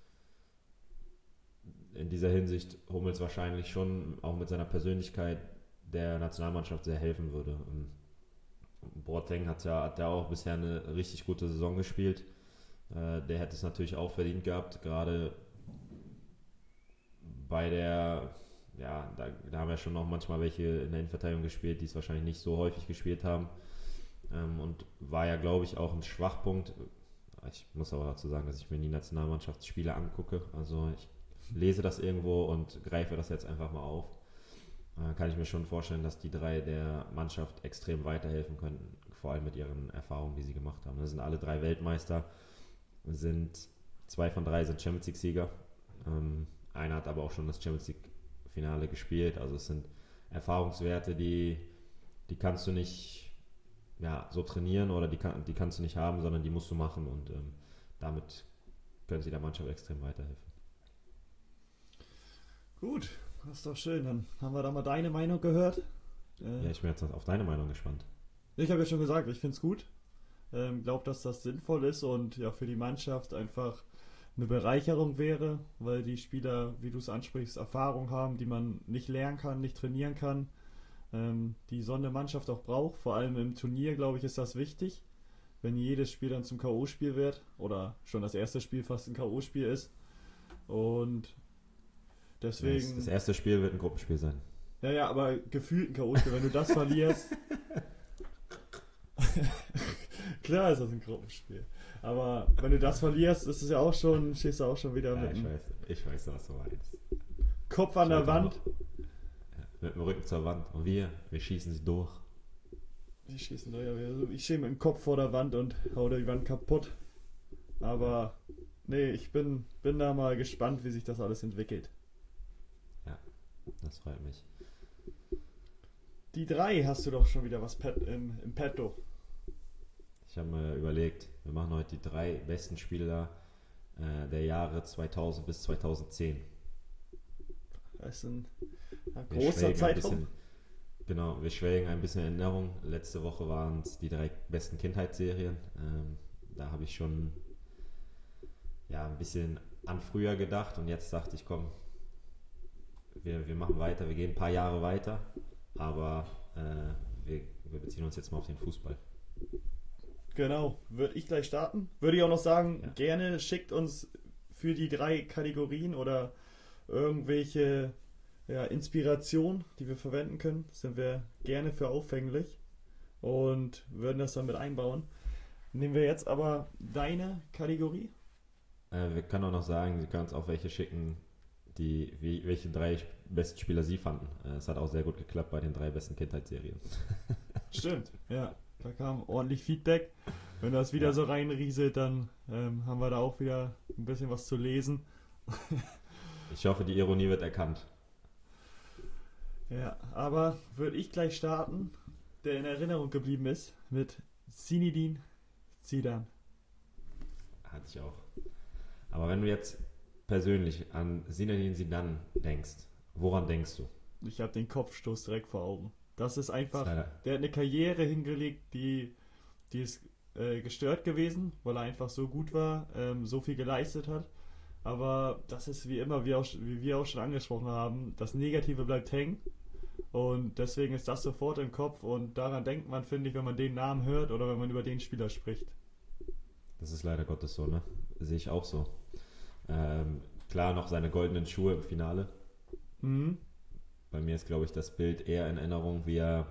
in dieser Hinsicht Hummels wahrscheinlich schon auch mit seiner Persönlichkeit der Nationalmannschaft sehr helfen würde. Und Boateng hat ja, hat ja auch bisher eine richtig gute Saison gespielt. Der hätte es natürlich auch verdient gehabt, gerade bei der, ja, da, da haben ja schon noch manchmal welche in der Innenverteidigung gespielt, die es wahrscheinlich nicht so häufig gespielt haben und war ja, glaube ich, auch ein Schwachpunkt. Ich muss aber dazu sagen, dass ich mir die Nationalmannschaftsspiele angucke, also ich lese das irgendwo und greife das jetzt einfach mal auf. Da kann ich mir schon vorstellen, dass die drei der Mannschaft extrem weiterhelfen könnten, vor allem mit ihren Erfahrungen, die sie gemacht haben. Das sind alle drei Weltmeister. Sind zwei von drei sind Champions League Sieger. Ähm, einer hat aber auch schon das Champions League Finale gespielt. Also es sind Erfahrungswerte, die, die kannst du nicht ja, so trainieren oder die, kann, die kannst du nicht haben, sondern die musst du machen und ähm, damit können sie der Mannschaft extrem weiterhelfen. Gut, das ist doch schön. Dann haben wir da mal deine Meinung gehört. Äh, ja, ich bin jetzt auf deine Meinung gespannt. Ich habe ja schon gesagt, ich finde es gut. Ähm, glaube, dass das sinnvoll ist und ja für die Mannschaft einfach eine Bereicherung wäre, weil die Spieler, wie du es ansprichst, Erfahrung haben, die man nicht lernen kann, nicht trainieren kann, ähm, die so eine Mannschaft auch braucht. Vor allem im Turnier, glaube ich, ist das wichtig. wenn jedes Spiel dann zum K O-Spiel wird oder schon das erste Spiel fast ein K O-Spiel ist. Und deswegen... Das erste Spiel wird ein Gruppenspiel sein. Ja, ja, aber gefühlt ein K O-Spiel. Wenn du das verlierst... Klar ist das ein Gruppenspiel. Aber wenn du das verlierst, ist es ja auch schon, stehst du auch schon wieder ja, mit ich dem weiß, ich weiß, was du meinst. Kopf an der Wand. Noch, ja, mit dem Rücken zur Wand. Und wir, wir schießen sie durch. Die schießen da ja wieder so. Ich stehe mit dem Kopf vor der Wand und hau die Wand kaputt. Aber nee, ich bin, bin da mal gespannt, wie sich das alles entwickelt. Ja, das freut mich. Die drei hast du doch schon wieder was pet, im, im Petto. Ich habe mir überlegt, wir machen heute die drei besten Spieler äh, der Jahre zweitausend bis zweitausendzehn. Das ist ein, ein Wir großer schwelgen ein Zeitraum. bisschen, genau, wir schwelgen ein bisschen in Erinnerung. Letzte Woche waren es die drei besten Kindheitsserien. Ähm, da habe ich schon ja, ein bisschen an früher gedacht und jetzt dachte ich, komm, wir, wir machen weiter, wir gehen ein paar Jahre weiter, aber äh, wir, wir beziehen uns jetzt mal auf den Fußball. Genau, würde ich gleich starten. Würde ich auch noch sagen, Ja. gerne schickt uns für die drei Kategorien oder irgendwelche ja, Inspirationen, die wir verwenden können. Sind wir gerne für aufhänglich und würden das dann mit einbauen. Nehmen wir jetzt aber deine Kategorie. Äh, wir können auch noch sagen, Sie können uns auch welche schicken, die, wie, welche drei besten Spieler Sie fanden. Äh, es hat auch sehr gut geklappt bei den drei besten Kindheitsserien. Stimmt, ja. Da kam ordentlich Feedback. Wenn das wieder Ja. so reinrieselt, dann ähm, haben wir da auch wieder ein bisschen was zu lesen. Ich hoffe, die Ironie wird erkannt. Ja, aber würde ich gleich starten, der in Erinnerung geblieben ist, mit Zinedine Zidane. Hatte ich auch. Aber wenn du jetzt persönlich an Zinedine Zidane denkst, woran denkst du? Ich habe den Kopfstoß direkt vor Augen. Das ist einfach, Das ist leider- der hat eine Karriere hingelegt, die, die ist äh, gestört gewesen, weil er einfach so gut war, ähm, so viel geleistet hat. Aber das ist wie immer, wie, auch, wie wir auch schon angesprochen haben, das Negative bleibt hängen. Und deswegen ist das sofort im Kopf und daran denkt man, finde ich, wenn man den Namen hört oder wenn man über den Spieler spricht. Das ist leider Gottes so, ne? Sehe ich auch so. Ähm, klar, noch seine goldenen Schuhe im Finale. Mhm. Bei mir ist, glaube ich, das Bild eher in Erinnerung, wie er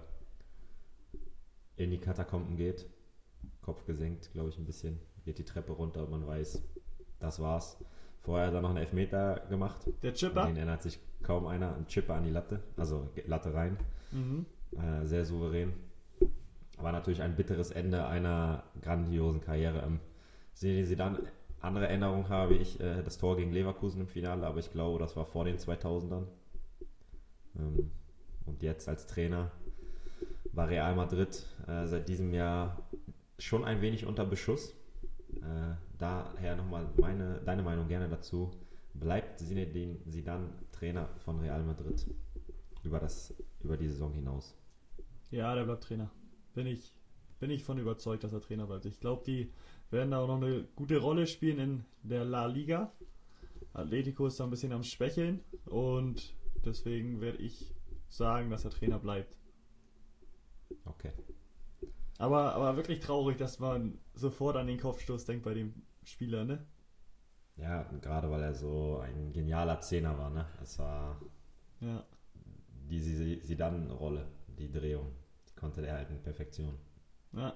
in die Katakomben geht. Kopf gesenkt, glaube ich, ein bisschen. Geht die Treppe runter und man weiß, das war's. Vorher hat er noch einen Elfmeter gemacht. Der An Chipper. den erinnert sich kaum einer. Ein Chipper an die Latte, also Latte rein. Mhm. Äh, sehr souverän. War natürlich ein bitteres Ende einer grandiosen Karriere. Ähm, sehen Sie dann andere Erinnerungen habe ich äh, das Tor gegen Leverkusen im Finale, aber ich glaube, das war vor den zweitausendern. Ähm, und jetzt als Trainer war Real Madrid äh, seit diesem Jahr schon ein wenig unter Beschuss. Äh, daher nochmal meine, deine Meinung gerne dazu. Bleibt Zinedine Zidane Trainer von Real Madrid über, das, über die Saison hinaus? Ja, der bleibt Trainer. Bin ich, bin ich von überzeugt, dass er Trainer bleibt. Ich glaube, die werden da auch noch eine gute Rolle spielen in der La Liga. Atletico ist da ein bisschen am Schwächeln und deswegen werde ich sagen, dass er Trainer bleibt. Okay. Aber, aber wirklich traurig, dass man sofort an den Kopfstoß denkt bei dem Spieler, ne? Ja, gerade weil er so ein genialer Zehner war, ne? Es war Ja. die Zidane-Rolle, die Drehung. Die konnte er halt in Perfektion. Ja.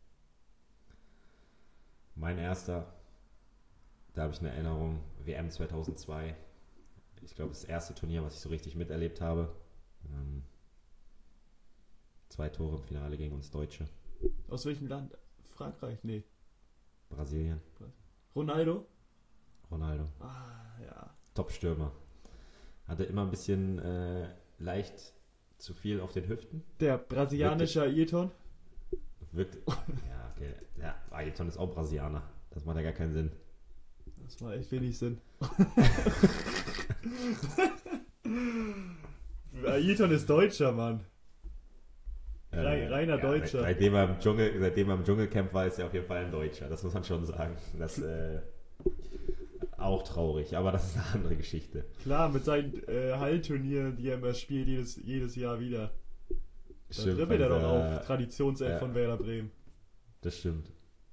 Mein erster, da habe ich eine Erinnerung, W M zweitausendzwei. Ich glaube, das erste Turnier, was ich so richtig miterlebt habe. Ähm, zwei Tore im Finale gegen uns Deutsche. Aus welchem Land? Frankreich? Nee. Brasilien. Ronaldo? Ronaldo. Ah, ja. Top-Stürmer. Hatte immer ein bisschen äh, leicht zu viel auf den Hüften. Der brasilianische Ayrton? Wirkt. Ja, okay. Ja, Ayrton ist auch Brasilianer. Das macht ja gar keinen Sinn. Das war echt wenig Sinn. Ayrton ist Deutscher, Mann. Rei- reiner ja, Deutscher. Seitdem er, im Dschungel, seitdem er im Dschungelcamp war, ist er auf jeden Fall ein Deutscher. Das muss man schon sagen. Das äh, auch traurig, aber das ist eine andere Geschichte. Klar, mit seinen äh, Hallturnieren, die er immer spielt, jedes, jedes Jahr wieder. Da Stimmt, dribbelt er bei doch dieser- auf. Traditionself ja. von Werder Bremen. Das stimmt.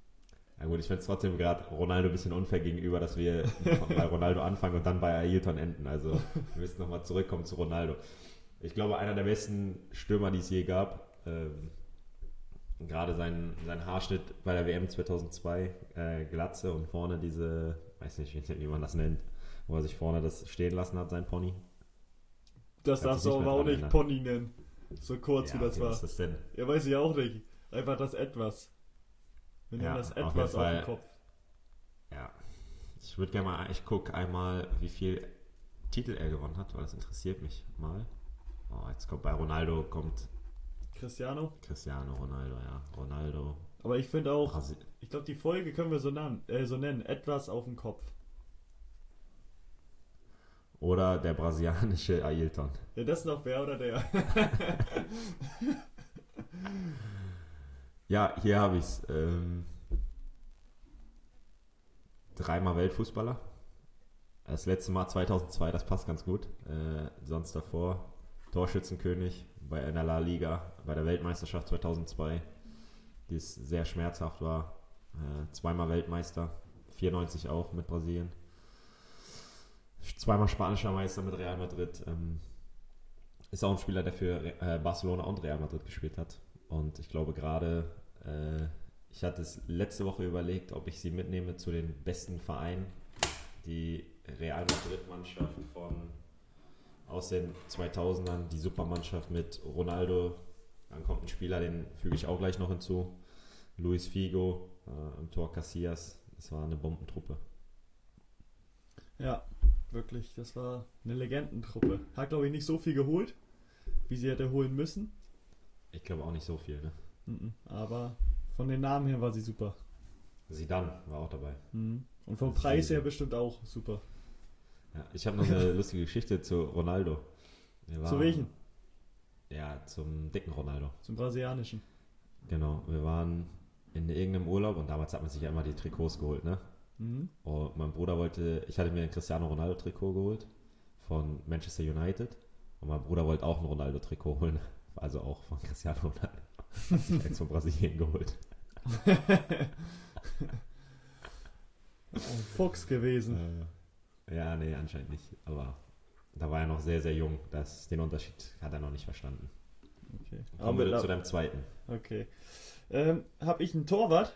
Ja gut, ich finde es trotzdem gerade Ronaldo ein bisschen unfair gegenüber, dass wir bei Ronaldo anfangen und dann bei Ailton enden. Also wir müssen nochmal zurückkommen zu Ronaldo. Ich glaube, einer der besten Stürmer, die es je gab. Ähm, gerade sein, sein Haarschnitt bei der W M zweitausendzwei, äh, Glatze und vorne diese, weiß nicht, wie, wie man das nennt, wo er sich vorne das stehen lassen hat, sein Pony. Das darfst du aber auch nicht erinnern. Pony nennen. So kurz Ja, wie das okay, war. was ist das denn? Ja, weiß ich auch nicht. Einfach das Etwas. Wir nennen Ja, das auf jeden Etwas auf, Fall. den Kopf. Ja, ich würde gerne mal, ich gucke einmal, wie viel Titel er gewonnen hat, weil das interessiert mich mal. Oh, jetzt kommt bei Ronaldo kommt Cristiano. Cristiano Ronaldo, ja. Ronaldo. Aber ich finde auch, Brasi- ich glaube, die Folge können wir so, nan- äh, so nennen. Etwas auf dem Kopf. Oder der brasilianische Ailton. Ja, das ist noch wer oder der? Ja, hier habe ich es. Ähm, dreimal Weltfußballer. Das letzte Mal zweitausendzwei, das passt ganz gut. Äh, sonst davor Torschützenkönig bei einer La Liga, bei der Weltmeisterschaft zweitausendzwei, die es sehr schmerzhaft war. Äh, zweimal Weltmeister, vierundneunzig auch mit Brasilien. Zweimal spanischer Meister mit Real Madrid. Ähm, ist auch ein Spieler, der für äh, Barcelona und Real Madrid gespielt hat. Und ich glaube gerade, äh, ich hatte es letzte Woche überlegt, ob ich sie mitnehme zu den besten Vereinen. Die Real Madrid-Mannschaft von aus den zweitausendern, die Supermannschaft mit Ronaldo. Dann kommt ein Spieler, den füge ich auch gleich noch hinzu. Luis Figo, äh, im Tor Casillas. Das war eine Bombentruppe. Ja, wirklich. Das war eine Legendentruppe. Hat, glaube ich, nicht so viel geholt, wie sie hätte holen müssen. Ich glaube auch nicht so viel, ne? Mhm. Aber von den Namen her war sie super. Zidane war auch dabei. Mhm. Und vom Das ist Preis her riesig. bestimmt auch super. Ja, ich habe noch eine lustige Geschichte zu Ronaldo. Wir Zu waren- welchen? Ja, zum dicken Ronaldo. Zum brasilianischen. Genau, wir waren in irgendeinem Urlaub und damals hat man sich ja immer die Trikots geholt, ne? Mhm. Und mein Bruder wollte, ich hatte mir ein Cristiano Ronaldo Trikot geholt von Manchester United und mein Bruder wollte auch ein Ronaldo Trikot holen, also auch von Cristiano Ronaldo. Hat sich eins von Brasilien geholt. Ein Fuchs gewesen. Äh, ja, nee, anscheinend nicht, aber da war er noch sehr, sehr jung. Das, den Unterschied hat er noch nicht verstanden. Okay. Kommen wir Aber- zu deinem zweiten. Okay. Ähm, hab ich einen Torwart?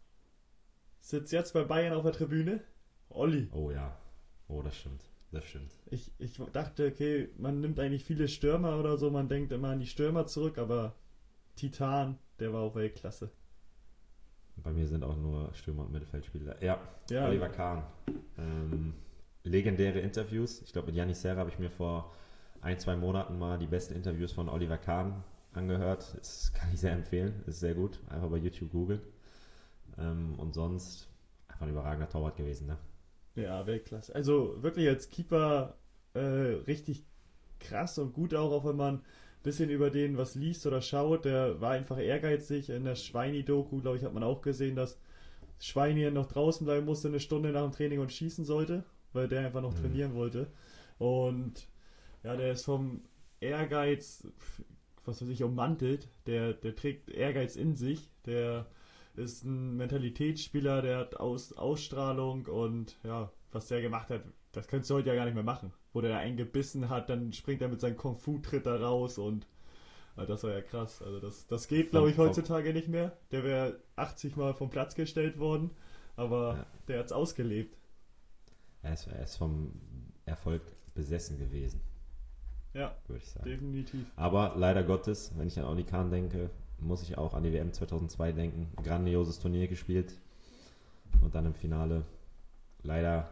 Sitzt jetzt bei Bayern auf der Tribüne? Olli. Oh ja, oh, das stimmt, das stimmt. Ich, ich dachte, okay, man nimmt eigentlich viele Stürmer oder so, man denkt immer an die Stürmer zurück, aber Titan, der war auch Weltklasse. Bei mir sind auch nur Stürmer und Mittelfeldspieler. Ja, Ja, Oliver Kahn. Ähm, legendäre Interviews. Ich glaube, mit Gianni Serra habe ich mir vor ein, zwei Monaten mal die besten Interviews von Oliver Kahn angehört. Das kann ich sehr empfehlen. Ist sehr gut. Einfach bei YouTube googeln. Ähm, und sonst einfach ein überragender Torwart gewesen. Ne? ja, Weltklasse. Also wirklich als Keeper äh, richtig krass und gut auch, auch wenn man ein bisschen über den was liest oder schaut. Der war einfach ehrgeizig. In der Schweini-Doku, glaube ich, hat man auch gesehen, dass Schweini noch draußen bleiben musste, eine Stunde nach dem Training und schießen sollte, weil der einfach noch Mhm. trainieren wollte. Und ja, der ist vom Ehrgeiz, was weiß ich, ummantelt. Der, der trägt Ehrgeiz in sich. Der ist ein Mentalitätsspieler, der hat Aus, Ausstrahlung und ja, was der gemacht hat, das könntest du heute ja gar nicht mehr machen. Wo der einen gebissen hat, dann springt er mit seinem Kung-Fu-Tritt da raus und ja, das war ja krass. Also das, das geht, glaube ich, Vom- heutzutage nicht mehr. Der wäre achtzig Mal vom Platz gestellt worden, aber Ja. der hat es ausgelebt. Er ist, er ist vom Erfolg besessen gewesen, Ja, würde ich sagen. definitiv. Aber leider Gottes, wenn ich an Oli Kahn denke, muss ich auch an die W M zweitausendzwei denken. Ein grandioses Turnier gespielt und dann im Finale leider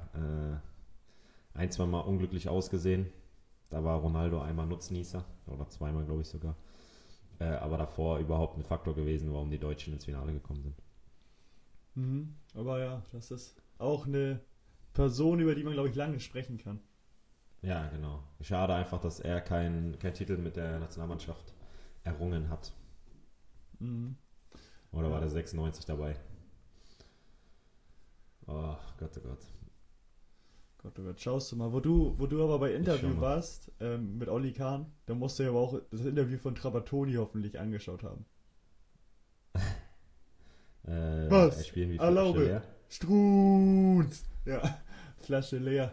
äh, ein, zwei Mal unglücklich ausgesehen. Da war Ronaldo einmal Nutznießer oder zweimal, glaube ich sogar. Äh, aber davor überhaupt ein Faktor gewesen, warum die Deutschen ins Finale gekommen sind. Mhm. Aber ja, das ist auch eine Person, über die man, glaube ich, lange sprechen kann. Ja, genau. Schade einfach, dass er keinen kein Titel mit der Nationalmannschaft errungen hat. Mhm. Oder Ja. war der sechsundneunzig dabei? Oh Gott, oh Gott. Gott, oh Gott, schaust du mal. Wo du, wo du aber bei schau Interview mal. warst, ähm, mit Olli Kahn, da musst du ja aber auch das Interview von Trapattoni hoffentlich angeschaut haben. äh, Was? spielen wie Erlaube. Flasche leer. Strunz. Ja, Flasche leer.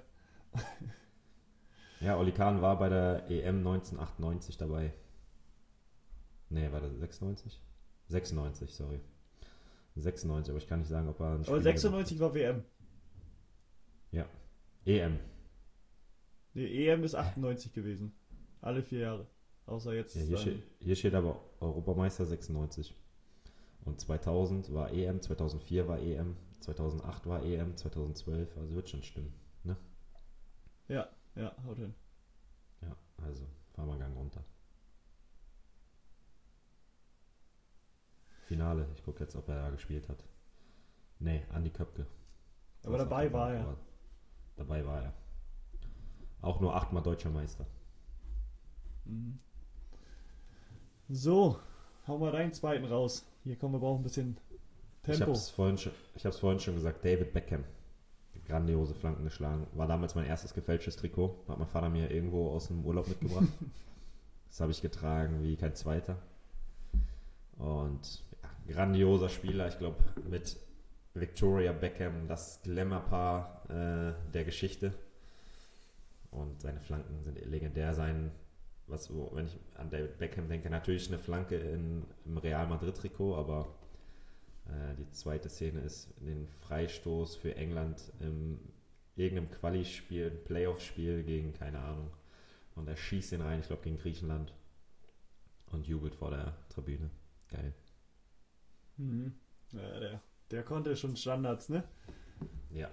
Ja, Oli Kahn war bei der E M neunzehnhundertachtundneunzig dabei. Nee, war das sechsundneunzig? sechsundneunzig, sorry. sechsundneunzig, aber ich kann nicht sagen, ob er ein Spiel Aber sechsundneunzig war W M. Ja. E M. Nee, E M ist achtundneunzig gewesen. Alle vier Jahre. Außer jetzt. Ja, hier, steht, hier steht aber Europameister sechsundneunzig. Und zweitausend war E M, zweitausendvier war E M, zweitausendacht war E M, zweitausendzwölf, also wird schon stimmen. Ne? Ja, ja, haut hin. Ja, also fahren wir einen Gang runter. Finale, ich gucke jetzt, ob er da gespielt hat. Nee, Andi Köpke. Aber Das dabei auch war dabei, er. aber Dabei war er. Auch nur achtmal deutscher Meister. Mhm. So, hau mal deinen zweiten raus. Hier kommen wir brauchen ein bisschen Ich Tempo. habe es vorhin, schon- ich hab's vorhin schon gesagt, David Beckham. Grandiose Flanken geschlagen. War damals mein erstes gefälschtes Trikot. Hat mein Vater mir irgendwo aus dem Urlaub mitgebracht. Das habe ich getragen wie kein zweiter. Und ja, grandioser Spieler. Ich glaube, mit Victoria Beckham das Glamour-Paar äh, der Geschichte. Und seine Flanken sind legendär. Sein, was so, wenn ich an David Beckham denke, natürlich eine Flanke in, im Real Madrid-Trikot, aber äh, die zweite Szene ist den Freistoß für England im irgendeinem Quali-Spiel, Playoff-Spiel gegen, keine Ahnung. Und er schießt ihn rein, ich glaube gegen Griechenland. Und jubelt vor der Tribüne. Geil. Mhm. Ja, der, der konnte schon Standards, ne? Ja.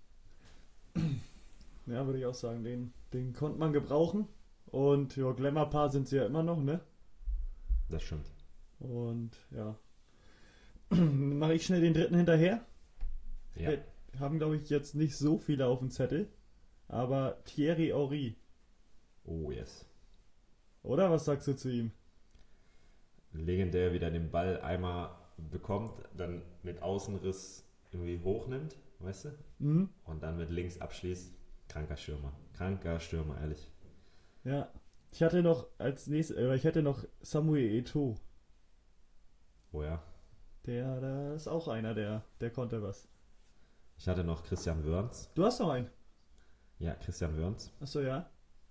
Ja, würde ich auch sagen, den, den konnte man gebrauchen. Und ja, Glamour-Paar sind sie ja immer noch, ne? Das stimmt. Und ja. Mache ich schnell den dritten hinterher. Ja. Wir haben, glaube ich, jetzt nicht so viele auf dem Zettel. Aber Thierry Henry, Oh yes. oder? Was sagst du zu ihm? Legendär, wie der den Ball einmal bekommt, dann mit Außenriss irgendwie hochnimmt, weißt du? Mhm. Und dann mit links abschließt. Kranker Stürmer. Kranker Stürmer, ehrlich. Ja. Ich hatte noch als nächstes, äh, ich hätte noch Samuel Eto'o. Oh ja. Der, der ist auch einer, der, der konnte was. Ich hatte noch Christian Wörns. Du hast noch einen. Ja, Christian Wörns. Achso, ja.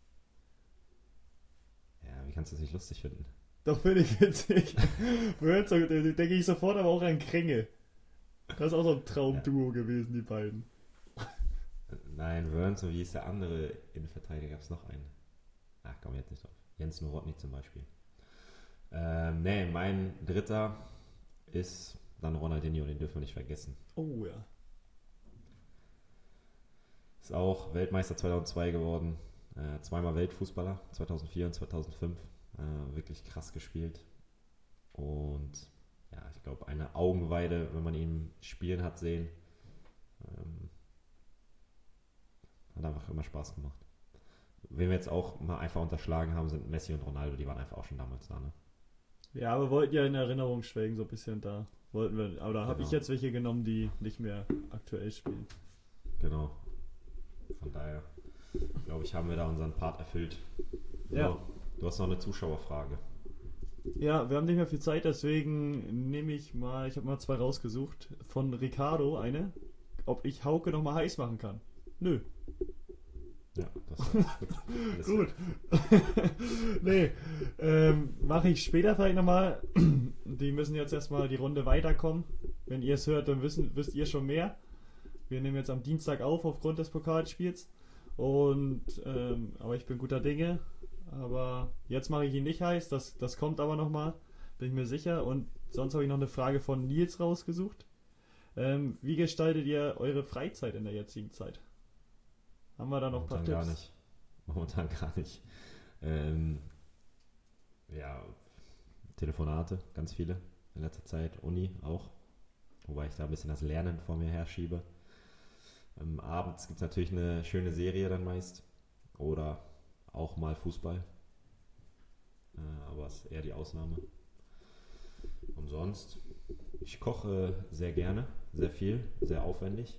Ja, wie kannst du das nicht lustig finden? Doch, finde ich witzig. Wörns, da denke ich sofort aber auch an Kränge. Das ist auch so ein Traumduo gewesen, die beiden. Nein, Wörns und wie hieß der andere Innenverteidiger? Gab es noch einen? Ach, komm jetzt nicht drauf. Jens Nowotny zum Beispiel. Ähm, nee, mein dritter ist dann Ronaldinho, den dürfen wir nicht vergessen. Oh ja. Ist auch Weltmeister zweitausendzwei geworden. Äh, zweimal Weltfußballer, zweitausendvier und zweitausendfünf. Äh, wirklich krass gespielt. Und ja, ich glaube, eine Augenweide, wenn man ihn spielen hat sehen. Ähm, hat einfach immer Spaß gemacht. Wen wir jetzt auch mal einfach unterschlagen haben, sind Messi und Ronaldo. Die waren einfach auch schon damals da, ne? Ja, aber wollten ja in Erinnerung schwelgen, so ein bisschen da. Wollten wir, aber da habe Genau. ich jetzt welche genommen, die nicht mehr aktuell spielen. Genau. Von daher, glaube ich, haben wir da unseren Part erfüllt. So, Ja. Du hast noch eine Zuschauerfrage. Ja, wir haben nicht mehr viel Zeit, deswegen nehme ich mal, ich habe mal zwei rausgesucht. Von Ricardo eine, ob ich Hauke noch mal heiß machen kann. Nö. Ja, das ist Gut. Nee, ähm, mache ich später vielleicht nochmal. Die müssen jetzt erstmal die Runde weiterkommen. Wenn ihr es hört, dann wissen, wisst ihr schon mehr. Wir nehmen jetzt am Dienstag auf, aufgrund des Pokalspiels. Und, ähm, aber ich bin guter Dinge. Aber jetzt mache ich ihn nicht heiß. Das, das kommt aber nochmal, bin ich mir sicher. Und sonst habe ich noch eine Frage von Nils rausgesucht. Ähm, wie gestaltet ihr eure Freizeit in der jetzigen Zeit? Haben wir da noch ein paar Momentan Tipps? gar nicht. Momentan gar nicht. Ähm, ja, Telefonate, ganz viele in letzter Zeit. Uni auch. Wobei ich da ein bisschen das Lernen vor mir herschiebe. Ähm, abends gibt es natürlich eine schöne Serie dann meist. Oder auch mal Fußball. Äh, aber es ist eher die Ausnahme. Und sonst, ich koche sehr gerne, sehr viel, sehr aufwendig.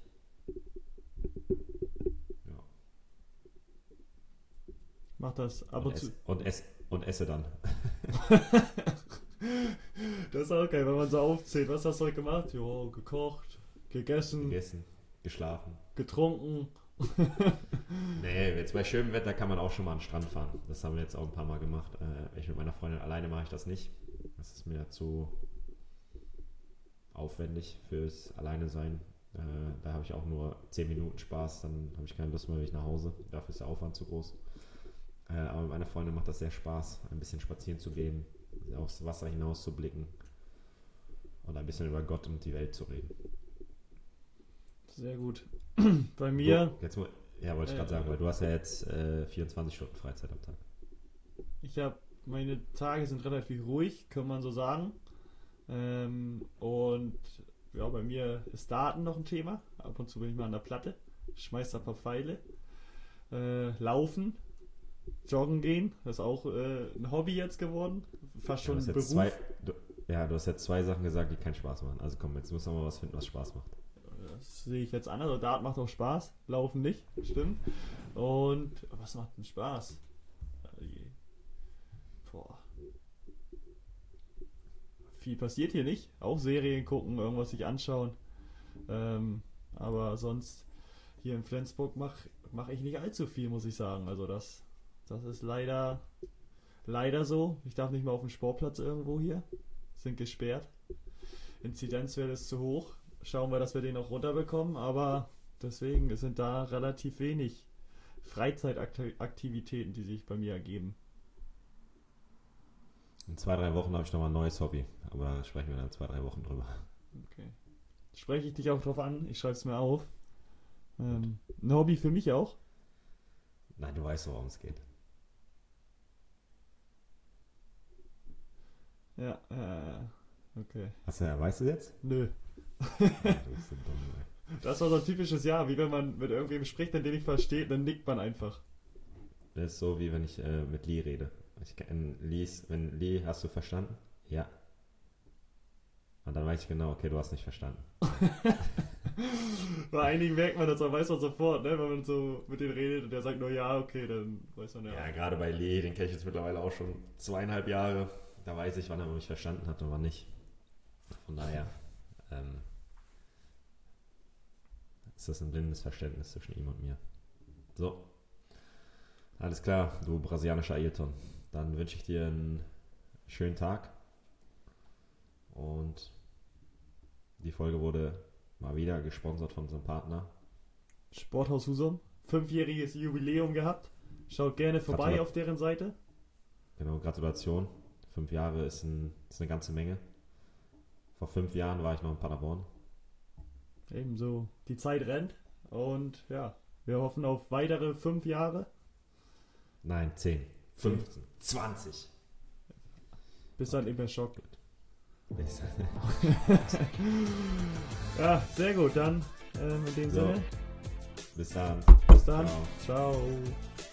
Mach das ab und, Und, zu. ess, und, ess, und esse dann. Das Das ist auch geil, wenn man so aufzählt. Was hast du heute gemacht? Jo, gekocht, gegessen, Gegessen, geschlafen. getrunken. Nee, jetzt bei schönem Wetter kann man auch schon mal an den Strand fahren. Das haben wir jetzt auch ein paar Mal gemacht. Äh, ich mit meiner Freundin alleine mache ich das nicht. Das ist mir zu aufwendig fürs Alleine sein. Äh, da habe ich auch nur zehn Minuten Spaß, dann habe ich keine Lust mehr, wenn ich nach Hause. Dafür ist der Aufwand zu groß. Äh, aber mit meiner Freundin macht das sehr Spaß, ein bisschen spazieren zu gehen, aufs Wasser hinaus zu blicken und ein bisschen über Gott und die Welt zu reden. Sehr gut. Bei mir... Du, jetzt, ja, wollte ich gerade äh, sagen, weil du hast ja jetzt äh, vierundzwanzig Stunden Freizeit am Tag. Ich habe... Meine Tage sind relativ ruhig, kann man so sagen. Ähm, und ja, bei mir ist Daten noch ein Thema. Ab und zu bin ich mal an der Platte, schmeiß da ein paar Pfeile. Äh, laufen, joggen gehen, das ist auch äh, ein Hobby jetzt geworden. Fast schon ein Beruf. Zwei, du, ja, du hast jetzt zwei Sachen gesagt, die keinen Spaß machen. Also komm, jetzt müssen wir mal was finden, was Spaß macht. Das sehe ich jetzt an. Also Dart macht auch Spaß, Laufen nicht, stimmt. Und was macht denn Spaß? Boah. Viel passiert hier nicht. Auch Serien gucken, irgendwas sich anschauen. Ähm, aber sonst hier in Flensburg mache mach ich nicht allzu viel, muss ich sagen. Also das, das ist leider, leider so. Ich darf nicht mal auf dem Sportplatz irgendwo hier. Sind gesperrt. Inzidenzwert ist zu hoch. Schauen wir, dass wir den auch runterbekommen. Aber deswegen sind da relativ wenig Freizeitaktivitäten, die sich bei mir ergeben. In zwei, drei Wochen habe ich nochmal ein neues Hobby, aber da sprechen wir dann in zwei, drei Wochen drüber. Okay. Spreche ich dich auch drauf an, ich schreibe es mir auf. Ähm, ein Hobby für mich auch? Nein, du weißt, worum es geht. Ja, äh, okay. Hast du, weißt du jetzt? Nö. Ja, du bist so dumm, ey. Das war so ein typisches Jahr, wie wenn man mit irgendwem spricht, den nicht versteht, dann nickt man einfach. Das ist so, wie wenn ich äh, mit Lee rede. Ich kann Lees, wenn Lee, hast du verstanden? Ja. Und dann weiß ich genau, okay, du hast nicht verstanden. Bei einigen merkt man das, man weiß man sofort, ne? Wenn man so mit denen redet und der sagt nur ja, okay, dann weiß man ja. Ja, gerade bei Lee, den kenne ich jetzt mittlerweile auch schon zweieinhalb Jahre. Da weiß ich, wann er mich verstanden hat und wann nicht. Von daher ähm, ist das ein blindes Verständnis zwischen ihm und mir. So. Alles klar, du brasilianischer Ailton. Dann wünsche ich dir einen schönen Tag. Und die Folge wurde mal wieder gesponsert von unserem Partner. Sporthaus Husum. Fünfjähriges Jubiläum gehabt. Schaut gerne vorbei Gratulat- auf deren Seite. Genau, Gratulation. Fünf Jahre ist, ein, ist eine ganze Menge. Vor fünf Jahren war ich noch in Paderborn. Ebenso. Die Zeit rennt. Und ja, wir hoffen auf weitere fünf Jahre. Nein, zehn, fünfzehn, zwanzig. Bis dann immer Schock. Bis Ja, sehr gut. Dann ähm, in dem So. Sinne. Bis dann. Bis dann. Ciao. Ciao.